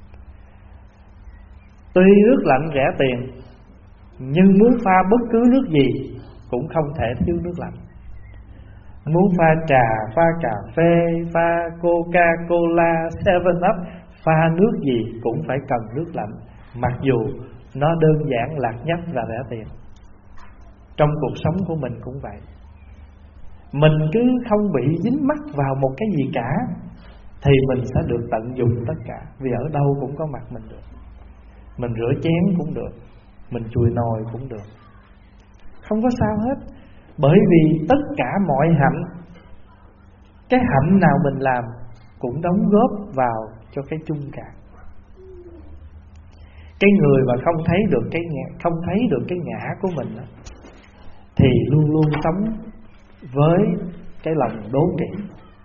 Tuy nước lạnh rẻ tiền, nhưng muốn pha bất cứ nước gì cũng không thể thiếu nước lạnh. Muốn pha trà, pha cà phê, pha Coca-Cola, seven up, pha nước gì cũng phải cần nước lạnh, mặc dù nó đơn giản, lạc nhất và rẻ tiền. Trong cuộc sống của mình cũng vậy. Mình cứ không bị dính mắc vào một cái gì cả thì mình sẽ được tận dụng tất cả. Vì ở đâu cũng có mặt mình được. Mình rửa chén cũng được, mình chùi nồi cũng được, không có sao hết. Bởi vì tất cả mọi hạnh, cái hạnh nào mình làm cũng đóng góp vào cho cái chung cả. Cái người mà không thấy được cái ngã, không thấy được cái ngã của mình thì luôn luôn sống với cái lòng đố kỵ.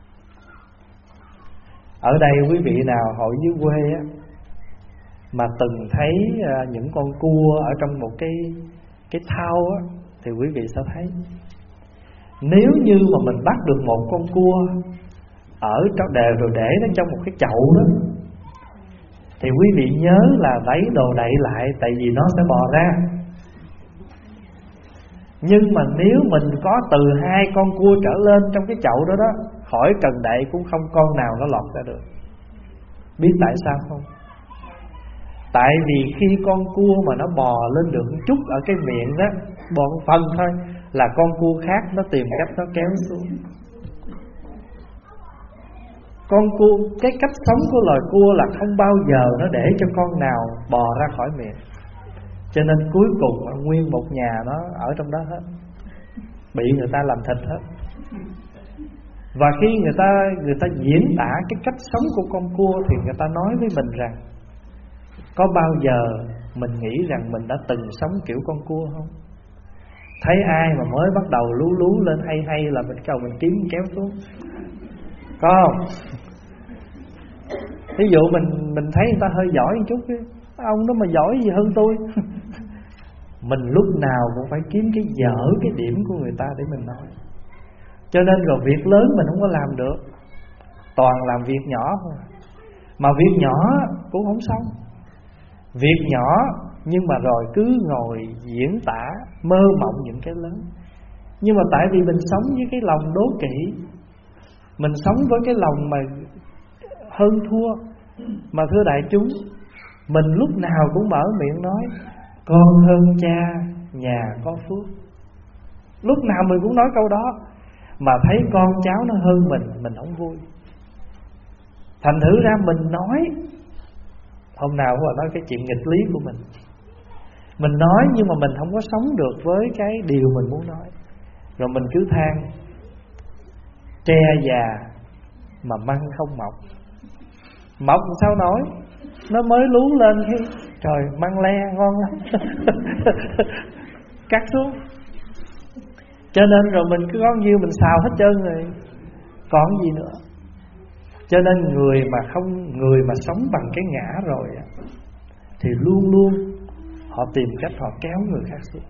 Ở đây quý vị nào hội dưới quê á, mà từng thấy những con cua ở trong một cái cái thau á, thì quý vị sẽ thấy, nếu như mà mình bắt được một con cua ở trong đề rồi để nó trong một cái chậu đó, thì quý vị nhớ là lấy đồ đậy lại, tại vì nó sẽ bò ra. Nhưng mà nếu mình có từ hai con cua trở lên trong cái chậu đó đó, khỏi cần đậy cũng không con nào nó lọt ra được. Biết tại sao không? Tại vì khi con cua mà nó bò lên được một chút ở cái miệng đó, bò một phần thôi, là con cua khác nó tìm cách nó kéo xuống. Con cua, cái cách sống của loài cua là không bao giờ nó để cho con nào bò ra khỏi miệng. Cho nên cuối cùng nguyên một nhà nó ở trong đó hết, bị người ta làm thịt hết. Và khi người ta người ta diễn tả cái cách sống của con cua thì người ta nói với mình rằng, có bao giờ mình nghĩ rằng mình đã từng sống kiểu con cua không? Thấy ai mà mới bắt đầu lú lú lên hay hay là mình cầu mình kiếm kéo xuống, có không? Ví dụ mình mình thấy người ta hơi giỏi một chút, ông đó mà giỏi gì hơn tôi. Mình lúc nào cũng phải kiếm cái dở, cái điểm của người ta để mình nói. Cho nên rồi việc lớn mình không có làm được, toàn làm việc nhỏ thôi. Mà việc nhỏ cũng không xong. Việc nhỏ nhưng mà rồi cứ ngồi diễn tả mơ mộng những cái lớn. Nhưng mà tại vì mình sống với cái lòng đố kỵ, mình sống với cái lòng mà hơn thua. Mà thưa đại chúng, mình lúc nào cũng mở miệng nói con hơn cha, nhà có phước. Lúc nào mình cũng nói câu đó. Mà thấy con cháu nó hơn mình, mình không vui. Thành thử ra mình nói, hôm nào cũng nói cái chuyện nghịch lý của mình. Mình nói nhưng mà mình không có sống được với cái điều mình muốn nói. Rồi mình cứ than tre già mà măng không mọc. Mọc sao nói, nó mới lú lên cái trời măng le ngon lắm. Cắt xuống. Cho nên rồi mình cứ có nhiêu mình xào hết trơn rồi, còn gì nữa. Cho nên người mà không người mà sống bằng cái ngã rồi thì luôn luôn họ tìm cách họ kéo người khác xuống.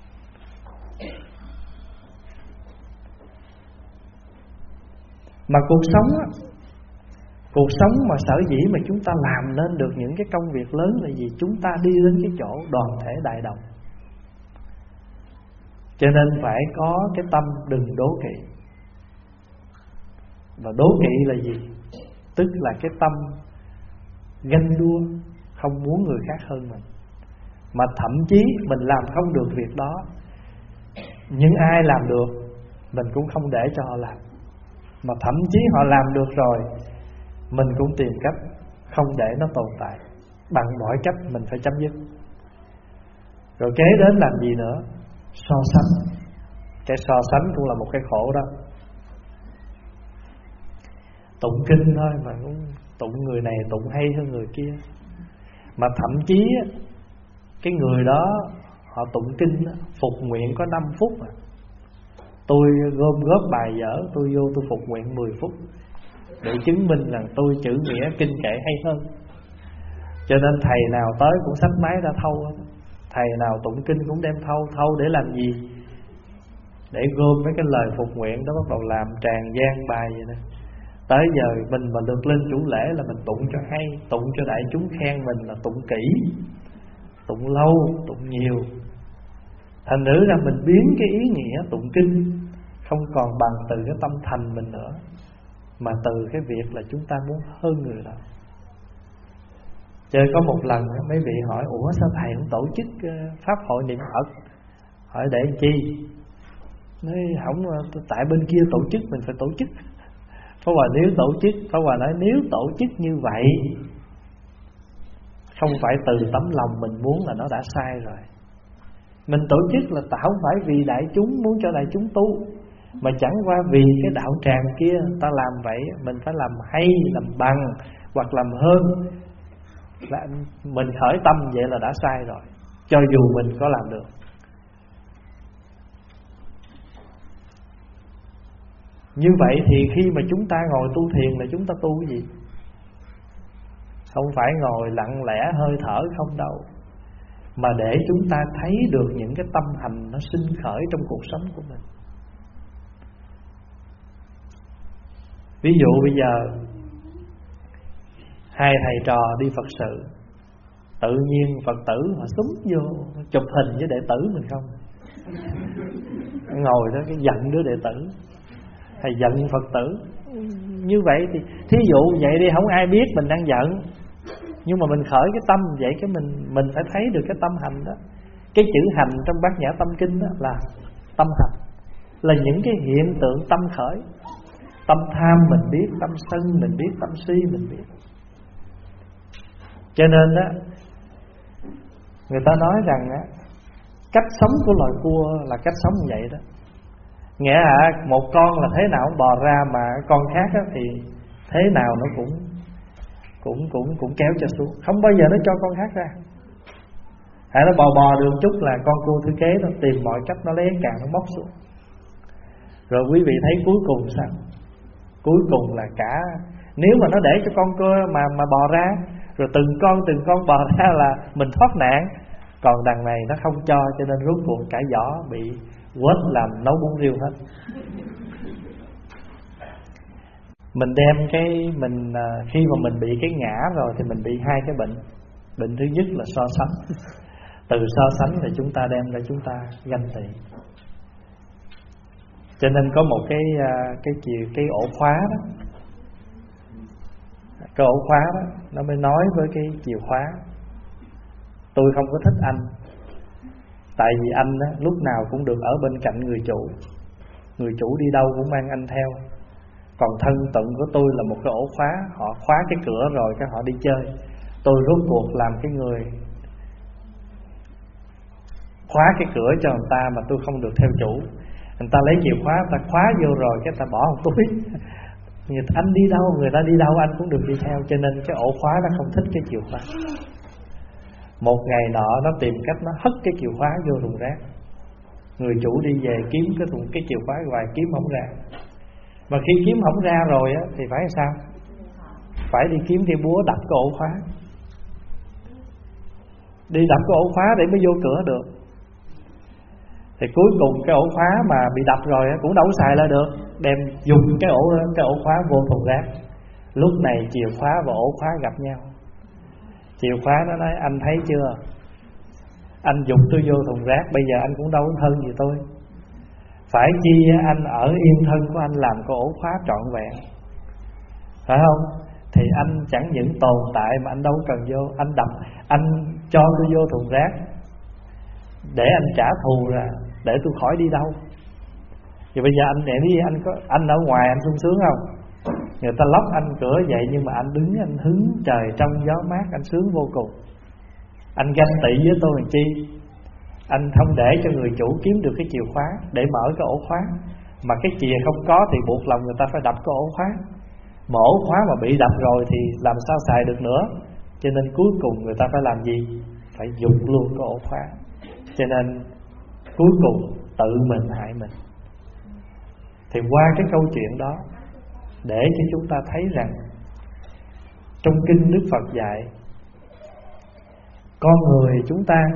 Mà cuộc sống á, cuộc sống mà sở dĩ mà chúng ta làm nên được những cái công việc lớn là gì? Chúng ta đi đến cái chỗ đoàn thể đại đồng. Cho nên phải có cái tâm đừng đố kỵ. Và đố kỵ là gì? Tức là cái tâm ganh đua, không muốn người khác hơn mình. Mà thậm chí mình làm không được việc đó, nhưng ai làm được mình cũng không để cho họ làm. Mà thậm chí họ làm được rồi, mình cũng tìm cách không để nó tồn tại. Bằng mọi cách mình phải chấm dứt. Rồi kế đến làm gì nữa? So sánh. Cái so sánh cũng là một cái khổ đó. Tụng kinh thôi mà cũng tụng người này tụng hay hơn người kia. Mà thậm chí cái người đó họ tụng kinh phục nguyện có năm phút à. Tôi gom góp bài vở, tôi vô tôi phục nguyện mười phút. để chứng minh rằng tôi chữ nghĩa kinh kệ hay hơn. Cho nên thầy nào tới cũng xách máy ra thâu, thầy nào tụng kinh cũng đem thâu. Thâu để làm gì? Để gom mấy cái lời phục nguyện đó bắt đầu làm tràn gian bài vậy đó. Tới giờ mình mà được lên chủ lễ là mình tụng cho hay, tụng cho đại chúng khen mình là tụng kỹ, tụng lâu, tụng nhiều. Thành nữ ra mình biến cái ý nghĩa tụng kinh không còn bằng từ cái tâm thành mình nữa, mà từ cái việc là chúng ta muốn hơn người đó. Chơi có một lần mấy vị hỏi: ủa sao thầy không tổ chức pháp hội niệm Phật? Hỏi để làm chi? Nói không, tại bên kia tổ chức mình phải tổ chức. Pháp Hòa nếu tổ chức, Pháp Hòa nói nếu tổ chức như vậy không phải từ tấm lòng mình muốn là nó đã sai rồi. Mình tổ chức là tạo không phải vì đại chúng, muốn cho đại chúng tu, mà chẳng qua vì cái đạo tràng kia ta làm vậy, mình phải làm hay, làm bằng hoặc làm hơn. Là mình khởi tâm vậy là đã sai rồi, cho dù mình có làm được. Như vậy thì khi mà chúng ta ngồi tu thiền là chúng ta tu cái gì? Không phải ngồi lặng lẽ hơi thở không đâu, mà để chúng ta thấy được những cái tâm hành nó sinh khởi trong cuộc sống của mình. Ví dụ bây giờ hai thầy trò đi Phật sự, tự nhiên Phật tử họ súng vô chụp hình với đệ tử mình không, ngồi đó cái giận đứa đệ tử, thầy giận Phật tử. Như vậy thì thí dụ vậy đi, không ai biết mình đang giận, nhưng mà mình khởi cái tâm vậy, cái mình mình phải thấy được cái tâm hành đó. Cái chữ hành trong Bát Nhã Tâm Kinh đó là tâm hành, là những cái hiện tượng tâm khởi. Tâm tham mình biết, tâm sân mình biết, tâm si mình biết. Cho nên đó, người ta nói rằng á, cách sống của loài cua là cách sống như vậy đó. Nghĩa là một con là thế nào cũng bò ra, mà con khác á, thì thế nào nó cũng cũng cũng cũng kéo cho xuống, không bao giờ nó cho con khác ra. Hãy nó bò bò được chút là con cua thứ kế nó tìm mọi cách nó lấy càng nó móc xuống. Rồi quý vị thấy cuối cùng sao? Cuối cùng là cả, nếu mà nó để cho con cua mà mà bò ra, rồi từng con từng con bò ra là mình thoát nạn. Còn đằng này nó không cho, cho nên rốt cuộc cả giỏ bị quết làm nấu bún riêu hết. Mình đem cái mình khi mà mình bị cái ngã rồi thì mình bị hai cái bệnh. Bệnh thứ nhất là so sánh. Từ so sánh thì chúng ta đem ra chúng ta ganh tị. Cho nên có một cái cái chìa cái ổ khóa đó, cái ổ khóa đó nó mới nói với cái chìa khóa: tôi không có thích anh, tại vì anh đó, lúc nào cũng được ở bên cạnh người chủ, người chủ đi đâu cũng mang anh theo. Còn thân phận của tôi là một cái ổ khóa, họ khóa cái cửa rồi cái họ đi chơi. Tôi rốt cuộc làm cái người khóa cái cửa cho người ta mà tôi không được theo chủ. Người ta lấy chìa khóa, người ta khóa vô rồi cái ta bỏ một túi. Anh đi đâu, người ta đi đâu anh cũng được đi theo. Cho nên cái ổ khóa nó không thích cái chìa khóa. Một ngày nọ nó tìm cách nó hất cái chìa khóa vô thùng rác. Người chủ đi về kiếm cái thùng cái chìa khóa ngoài kiếm không ra. Mà khi kiếm không ra rồi á, thì phải sao? Phải đi kiếm cây búa đập cái ổ khóa. Đi đập cái ổ khóa để mới vô cửa được. Thì cuối cùng cái ổ khóa mà bị đập rồi á, cũng đâu xài lại được. Đem dùng cái ổ cái ổ khóa vô thùng rác. Lúc này chìa khóa và ổ khóa gặp nhau. Chìa khóa nó nói: anh thấy chưa, anh dục tôi vô thùng rác, bây giờ anh cũng đâu có thân gì tôi. Phải chi anh ở yên thân của anh làm cái ổ khóa trọn vẹn, phải không? Thì anh chẳng những tồn tại mà anh đâu cần vô. Anh đập, anh cho tôi vô thùng rác để anh trả thù ra, để tôi khỏi đi đâu. Thì bây giờ anh để đi, anh có anh ở ngoài anh sung sướng không? Người ta lóc anh cửa vậy, nhưng mà anh đứng anh hứng trời trong gió mát, anh sướng vô cùng. Anh ganh tị với tôi làm chi? Anh không để cho người chủ kiếm được cái chìa khóa để mở cái ổ khóa, mà cái chìa không có thì buộc lòng người ta phải đập cái ổ khóa. Mà ổ khóa mà bị đập rồi thì làm sao xài được nữa. Cho nên cuối cùng người ta phải làm gì? Phải dùng luôn cái ổ khóa. Cho nên cuối cùng tự mình hại mình. Thì qua cái câu chuyện đó để cho chúng ta thấy rằng trong kinh Đức Phật dạy con người chúng ta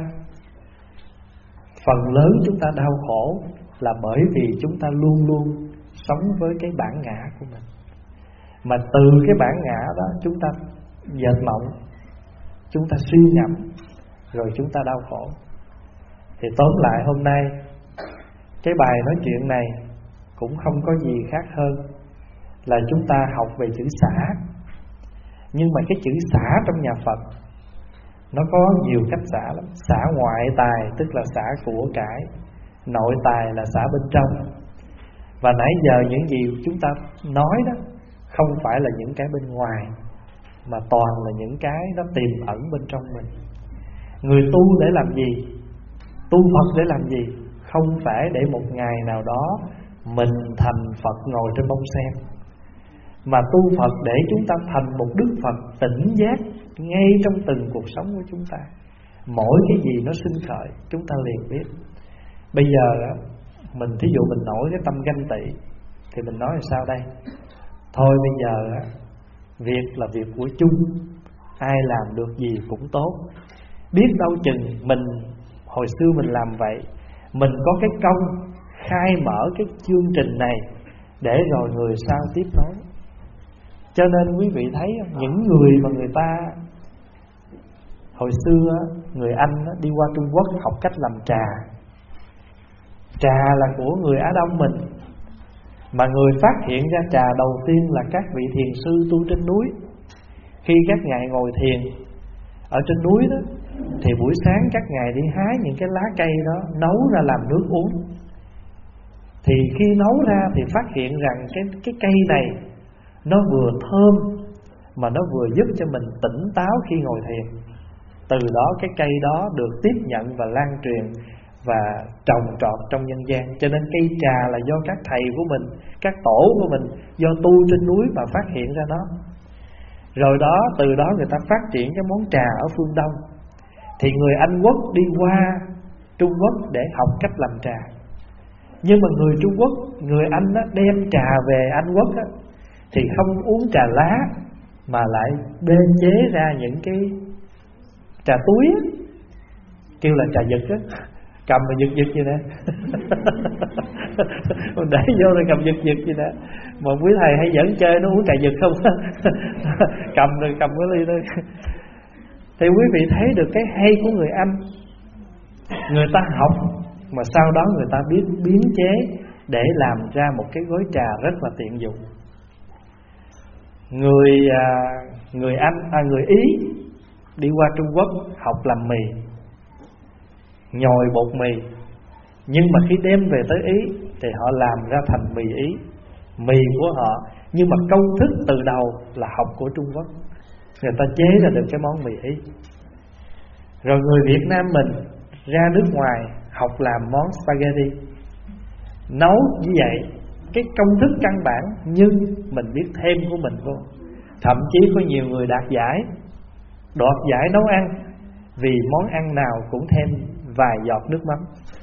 phần lớn chúng ta đau khổ là bởi vì chúng ta luôn luôn sống với cái bản ngã của mình. Mà từ cái bản ngã đó chúng ta dệt mộng, chúng ta suy ngẫm, rồi chúng ta đau khổ. Thì tóm lại hôm nay cái bài nói chuyện này cũng không có gì khác hơn là chúng ta học về chữ xả. Nhưng mà cái chữ xả trong nhà Phật nó có nhiều cách xả lắm. Xả ngoại tài tức là xả của cải, nội tài là xả bên trong. Và nãy giờ những gì chúng ta nói đó không phải là những cái bên ngoài, mà toàn là những cái nó tiềm ẩn bên trong mình. Người tu để làm gì? Tu Phật để làm gì? Không phải để một ngày nào đó mình thành Phật ngồi trên bông sen, mà tu Phật để chúng ta thành một Đức Phật tỉnh giác ngay trong từng cuộc sống của chúng ta. Mỗi cái gì nó sinh khởi chúng ta liền biết. Bây giờ mình thí dụ mình nổi cái tâm ganh tị thì mình nói là sao đây? Thôi bây giờ việc là việc của chung, ai làm được gì cũng tốt. Biết đâu chừng mình hồi xưa mình làm vậy, mình có cái công khai mở cái chương trình này để rồi người sau tiếp nối. Cho nên quý vị thấy những người mà người ta hồi xưa người Anh đi qua Trung Quốc học cách làm trà. Trà là của người Á Đông mình, mà người phát hiện ra trà đầu tiên là các vị thiền sư tu trên núi. Khi các ngài ngồi thiền ở trên núi đó, thì buổi sáng các ngài đi hái những cái lá cây đó, nấu ra làm nước uống. Thì khi nấu ra thì phát hiện rằng cái, cái cây này nó vừa thơm mà nó vừa giúp cho mình tỉnh táo khi ngồi thiền. Từ đó cái cây đó được tiếp nhận và lan truyền và trồng trọt trong nhân gian. Cho nên cây trà là do các thầy của mình, các tổ của mình, do tu trên núi mà phát hiện ra nó. Rồi đó, từ đó người ta phát triển cái món trà ở phương Đông. Thì người Anh Quốc đi qua Trung Quốc để học cách làm trà. Nhưng mà người Trung Quốc, người Anh đó, đem trà về Anh Quốc đó, thì không uống trà lá mà lại bên chế ra những cái trà túi á, kêu là trà giật á, cầm mà giật giật vậy nè. Để vô rồi cầm giật giật vậy nè. Mà quý thầy hay dẫn chơi nó uống trà giật không? Cầm rồi cầm cái ly thôi. Thì quý vị thấy được cái hay của người Anh. Người ta học mà sau đó người ta biết biến chế để làm ra một cái gói trà rất là tiện dụng. Người à, người Anh à, người Ý đi qua Trung Quốc học làm mì, nhồi bột mì. Nhưng mà khi đem về tới Ý thì họ làm ra thành mì Ý, mì của họ. Nhưng mà công thức từ đầu là học của Trung Quốc, người ta chế ra được cái món mì Ý. Rồi người Việt Nam mình ra nước ngoài học làm món spaghetti, nấu như vậy, cái công thức căn bản, nhưng mình biết thêm của mình vô. Thậm chí có nhiều người đạt giải, đoạt giải nấu ăn vì món ăn nào cũng thêm vài giọt nước mắm.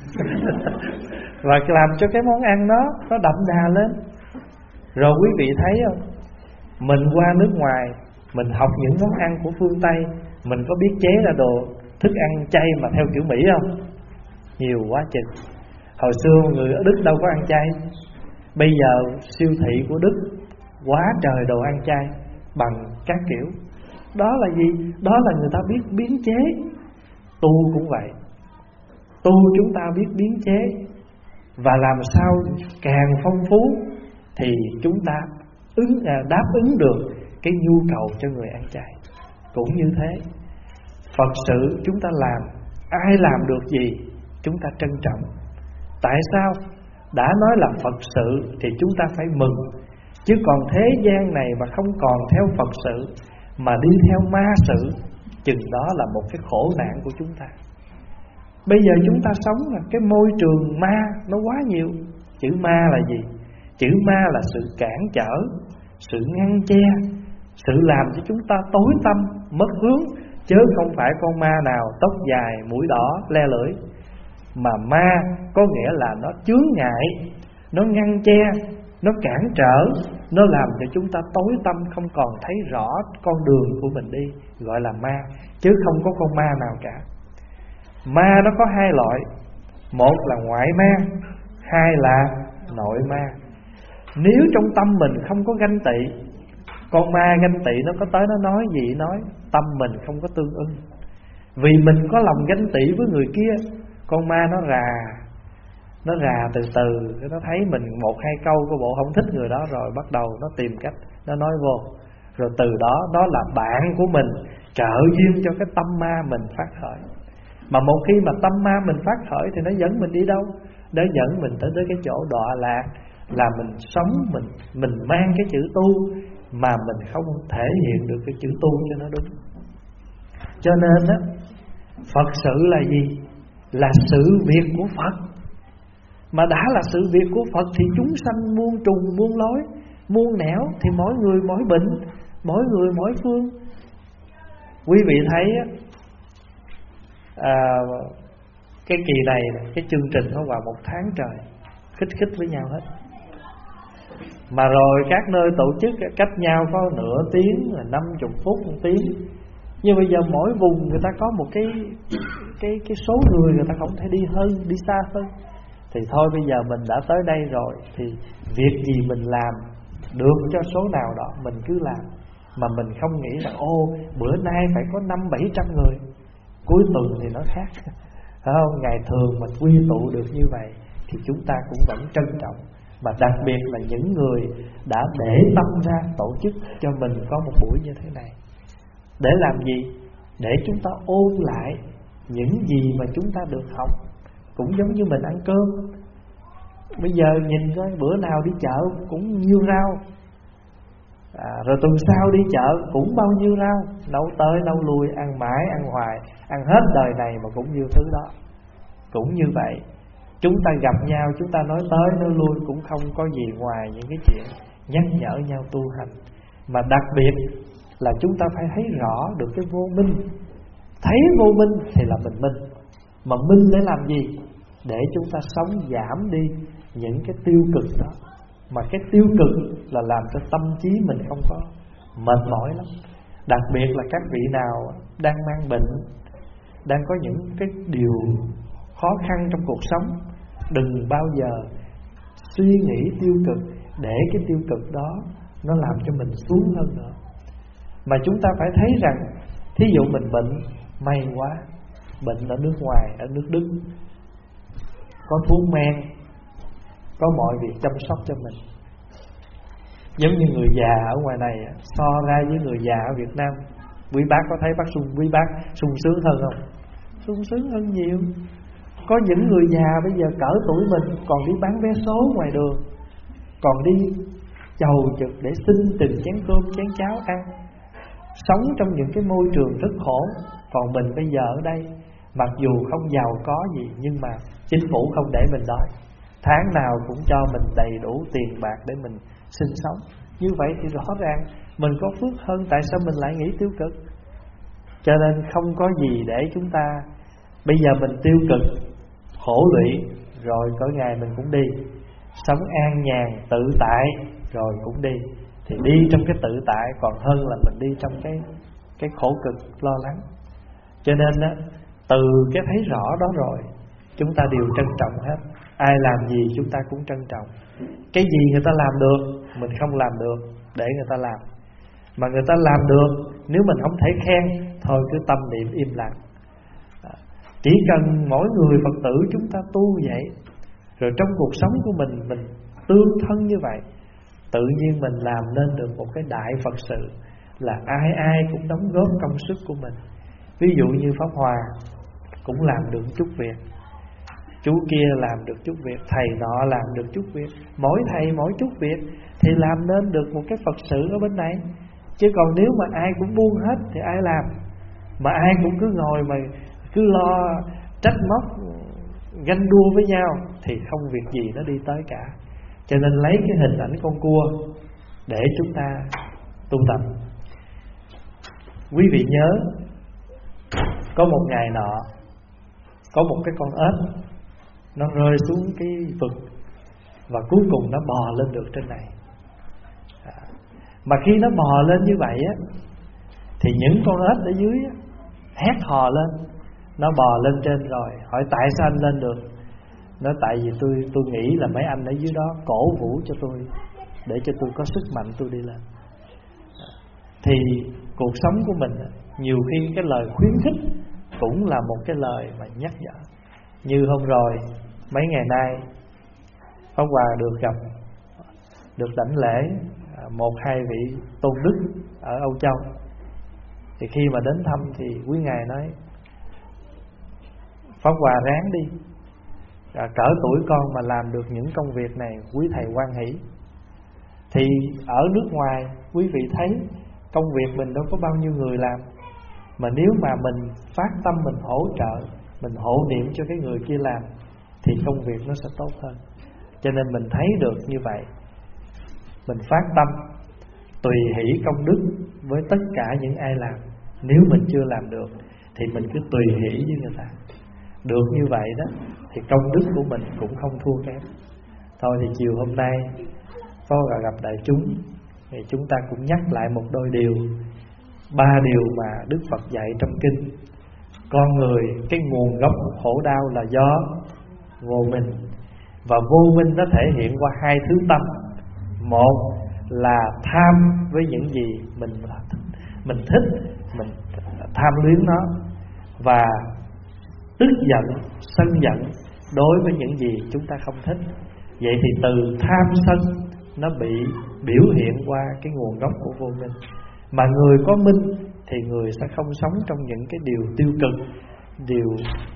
Và làm cho cái món ăn đó nó đậm đà lên. Rồi quý vị thấy không, mình qua nước ngoài, mình học những món ăn của phương Tây, mình có biết chế ra đồ thức ăn chay mà theo kiểu Mỹ không? Nhiều quá chừng. Hồi xưa người ở Đức đâu có ăn chay. Bây giờ siêu thị của Đức quá trời đồ ăn chay bằng các kiểu. Đó là gì? Đó là người ta biết biến chế. Tu cũng vậy. Tu chúng ta biết biến chế, và làm sao càng phong phú thì chúng ta ứng, đáp ứng được cái nhu cầu cho người ăn chay. Cũng như thế, Phật sự chúng ta làm, ai làm được gì chúng ta trân trọng. Tại sao? Đã nói là Phật sự thì chúng ta phải mừng. Chứ còn thế gian này mà không còn theo Phật sự mà đi theo ma sự, chừng đó là một cái khổ nạn của chúng ta. Bây giờ chúng ta sống là cái môi trường ma nó quá nhiều. Chữ ma là gì? Chữ ma là sự cản trở, sự ngăn che, sự làm cho chúng ta tối tăm, mất hướng. Chứ không phải con ma nào tóc dài, mũi đỏ, le lưỡi. Mà ma có nghĩa là nó chướng ngại, nó ngăn che, nó cản trở, nó làm cho chúng ta tối tâm, không còn thấy rõ con đường của mình đi, gọi là ma, chứ không có con ma nào cả. Ma nó có hai loại, một là ngoại ma, hai là nội ma. Nếu trong tâm mình không có ganh tị, con ma ganh tị nó có tới nó nói gì nói, tâm mình không có tương ưng. Vì mình có lòng ganh tị với người kia, con ma nó rà, nó rà từ từ, nó thấy mình một hai câu của bộ không thích người đó rồi, bắt đầu nó tìm cách nó nói vô. Rồi từ đó đó là bạn của mình, trợ duyên cho cái tâm ma mình phát khởi. Mà một khi mà tâm ma mình phát khởi thì nó dẫn mình đi đâu? Nó dẫn mình tới, tới cái chỗ đọa lạc, là mình sống, mình mình mang cái chữ tu mà mình không thể hiện được cái chữ tu cho nó đúng. Cho nên á, Phật sự là gì? Là sự việc của Phật. Mà đã là sự việc của Phật thì chúng sanh muôn trùng muôn lối, muôn nẻo, thì mỗi người mỗi bệnh, mỗi người mỗi phương. Quý vị thấy á, à, cái kỳ này, cái chương trình nó vào một tháng trời, khích khích với nhau hết. Mà rồi các nơi tổ chức cách nhau có nửa tiếng, năm chục phút, một tiếng. Nhưng bây giờ mỗi vùng người ta có một cái cái cái số người người ta không thể đi hơn, đi xa hơn. Thì thôi bây giờ mình đã tới đây rồi, thì việc gì mình làm được cho số nào đó mình cứ làm. Mà mình không nghĩ là ô bữa nay phải có năm bảy trăm người, cuối tuần thì nó khác. Phải không? Ngày thường mà quy tụ được như vậy thì chúng ta cũng vẫn trân trọng. Mà đặc biệt là những người đã để tâm ra tổ chức cho mình có một buổi như thế này. Để làm gì? Để chúng ta ôn lại những gì mà chúng ta được học. Cũng giống như mình ăn cơm. Bây giờ nhìn coi bữa nào đi chợ cũng nhiêu rau, à, rồi tuần sau đi chợ cũng bao nhiêu rau, nấu tới nấu lui, ăn mãi ăn hoài, ăn hết đời này mà cũng nhiều thứ đó. Cũng như vậy, chúng ta gặp nhau, chúng ta nói tới nói lui cũng không có gì ngoài những cái chuyện nhắc nhở nhau tu hành. Mà đặc biệt là chúng ta phải thấy rõ được cái vô minh. Thấy vô minh thì là mình minh. Mà minh để làm gì? Để chúng ta sống giảm đi những cái tiêu cực đó. Mà cái tiêu cực là làm cho tâm trí mình không có mệt mỏi lắm. Đặc biệt là các vị nào đang mang bệnh, đang có những cái điều khó khăn trong cuộc sống, đừng bao giờ suy nghĩ tiêu cực, để cái tiêu cực đó nó làm cho mình xuống hơn nữa. Mà chúng ta phải thấy rằng, thí dụ mình bệnh, may quá, bệnh ở nước ngoài, ở nước Đức, có thuốc men, có mọi việc chăm sóc cho mình. Giống như người già ở ngoài này, so ra với người già ở Việt Nam, quý bác có thấy bác sung, quý bác sung sướng hơn không? Sung sướng hơn nhiều. Có những người già bây giờ cỡ tuổi mình còn đi bán vé số ngoài đường, còn đi chầu trực để xin từng chén cơm chén cháo ăn, sống trong những cái môi trường rất khổ. Còn mình bây giờ ở đây, mặc dù không giàu có gì, nhưng mà chính phủ không để mình đói, tháng nào cũng cho mình đầy đủ tiền bạc để mình sinh sống. Như vậy thì rõ ràng mình có phước hơn. Tại sao mình lại nghĩ tiêu cực? Cho nên không có gì để chúng ta bây giờ mình tiêu cực, khổ lụy, rồi có ngày mình cũng đi sống an nhàn tự tại, rồi cũng đi. Thì đi trong cái tự tại còn hơn là mình đi trong cái cái khổ cực lo lắng. Cho nên á, từ cái thấy rõ đó rồi, chúng ta đều trân trọng hết. Ai làm gì chúng ta cũng trân trọng. Cái gì người ta làm được mình không làm được, để người ta làm. Mà người ta làm được, nếu mình không thể khen, thôi cứ tâm niệm im lặng. Chỉ cần mỗi người Phật tử chúng ta tu vậy, rồi trong cuộc sống của mình, mình tương thân như vậy, tự nhiên mình làm nên được một cái đại Phật sự, là ai ai cũng đóng góp công sức của mình. Ví dụ như Pháp Hòa cũng làm được chút việc, chú kia làm được chút việc, thầy nọ làm được chút việc. Mỗi thầy mỗi chút việc thì làm nên được một cái Phật sự ở bên này. Chứ còn nếu mà ai cũng buông hết thì ai làm? Mà ai cũng cứ ngồi mà cứ lo trách móc, ganh đua với nhau thì không việc gì nó đi tới cả. Cho nên lấy cái hình ảnh con cua để chúng ta tu tập. Quý vị nhớ, có một ngày nọ, có một cái con ếch nó rơi xuống cái vực, và cuối cùng nó bò lên được trên này. à, Mà khi nó bò lên như vậy á, thì những con ếch ở dưới á, hét hò lên. Nó bò lên trên rồi hỏi tại sao anh lên được. Nó tại vì tôi tôi nghĩ là mấy anh ở dưới đó cổ vũ cho tôi, để cho tôi có sức mạnh tôi đi lên. Thì cuộc sống của mình nhiều khi cái lời khuyến khích cũng là một cái lời mà nhắc nhở. Như hôm rồi, mấy ngày nay Pháp Hòa được gặp, được đảnh lễ một hai vị tôn đức ở Âu Châu. Thì khi mà đến thăm thì quý ngài nói Pháp Hòa ráng đi, à, cỡ tuổi con mà làm được những công việc này, quý thầy hoan hỷ. Thì ở nước ngoài quý vị thấy công việc mình đâu có bao nhiêu người làm, mà nếu mà mình phát tâm mình hỗ trợ, mình hộ niệm cho cái người kia làm, thì công việc nó sẽ tốt hơn. Cho nên mình thấy được như vậy, mình phát tâm tùy hỷ công đức với tất cả những ai làm. Nếu mình chưa làm được thì mình cứ tùy hỷ với người ta. Được như vậy đó thì công đức của mình cũng không thua kém. Thôi thì chiều hôm nay có gặp đại chúng thì chúng ta cũng nhắc lại một đôi điều, ba điều mà Đức Phật dạy trong kinh. Con người, cái nguồn gốc khổ đau là do vô minh, và vô minh nó thể hiện qua hai thứ tâm. Một là tham với những gì mình mình thích, mình tham luyến nó, và tức giận, sân giận đối với những gì chúng ta không thích. Vậy thì từ tham sân nó bị biểu hiện qua cái nguồn gốc của vô minh. Mà người có minh thì người sẽ không sống trong những cái điều tiêu cực, điều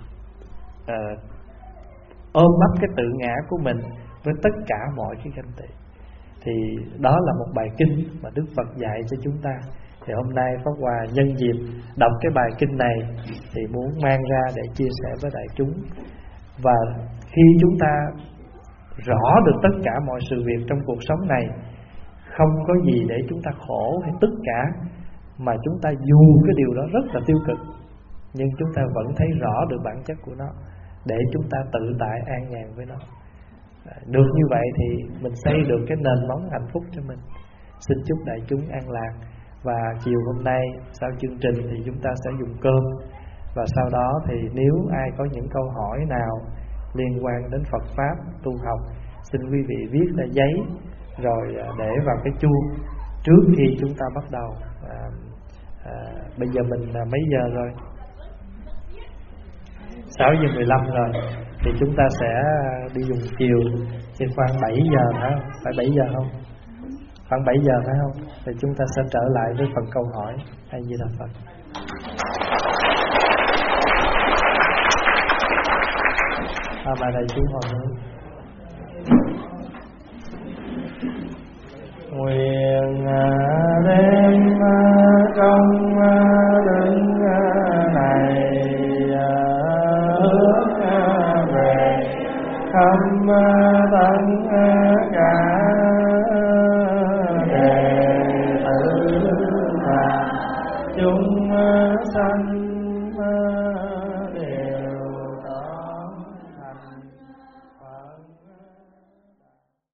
uh, ôm ấp cái tự ngã của mình với tất cả mọi cái ganh tị. Thì đó là một bài kinh mà Đức Phật dạy cho chúng ta. Thì hôm nay Pháp Hòa nhân dịp đọc cái bài kinh này thì muốn mang ra để chia sẻ với đại chúng. Và khi chúng ta rõ được tất cả mọi sự việc trong cuộc sống này, không có gì để chúng ta khổ hay tức cả, mà chúng ta dù cái điều đó rất là tiêu cực, nhưng chúng ta vẫn thấy rõ được bản chất của nó, để chúng ta tự tại an nhàn với nó. Được như vậy thì mình xây được cái nền móng hạnh phúc cho mình. Xin chúc đại chúng an lạc. Và chiều hôm nay sau chương trình thì chúng ta sẽ dùng cơm. Và sau đó thì nếu ai có những câu hỏi nào liên quan đến Phật Pháp, tu học, xin quý vị viết ra giấy rồi để vào cái chuông trước khi chúng ta bắt đầu. à, à, Bây giờ mình là mấy giờ rồi? Sáu giờ mười lăm rồi. Thì chúng ta sẽ đi dùng chiều thì khoảng bảy giờ phải không? Phải bảy giờ không? Khoảng bảy giờ phải không? Thì chúng ta sẽ trở lại với phần câu hỏi. A Di Đà Phật. À mà thầy chú hỏi nữa. Nguyện đem công đức này hướng về khắp tất cả đệ tử và chúng sanh.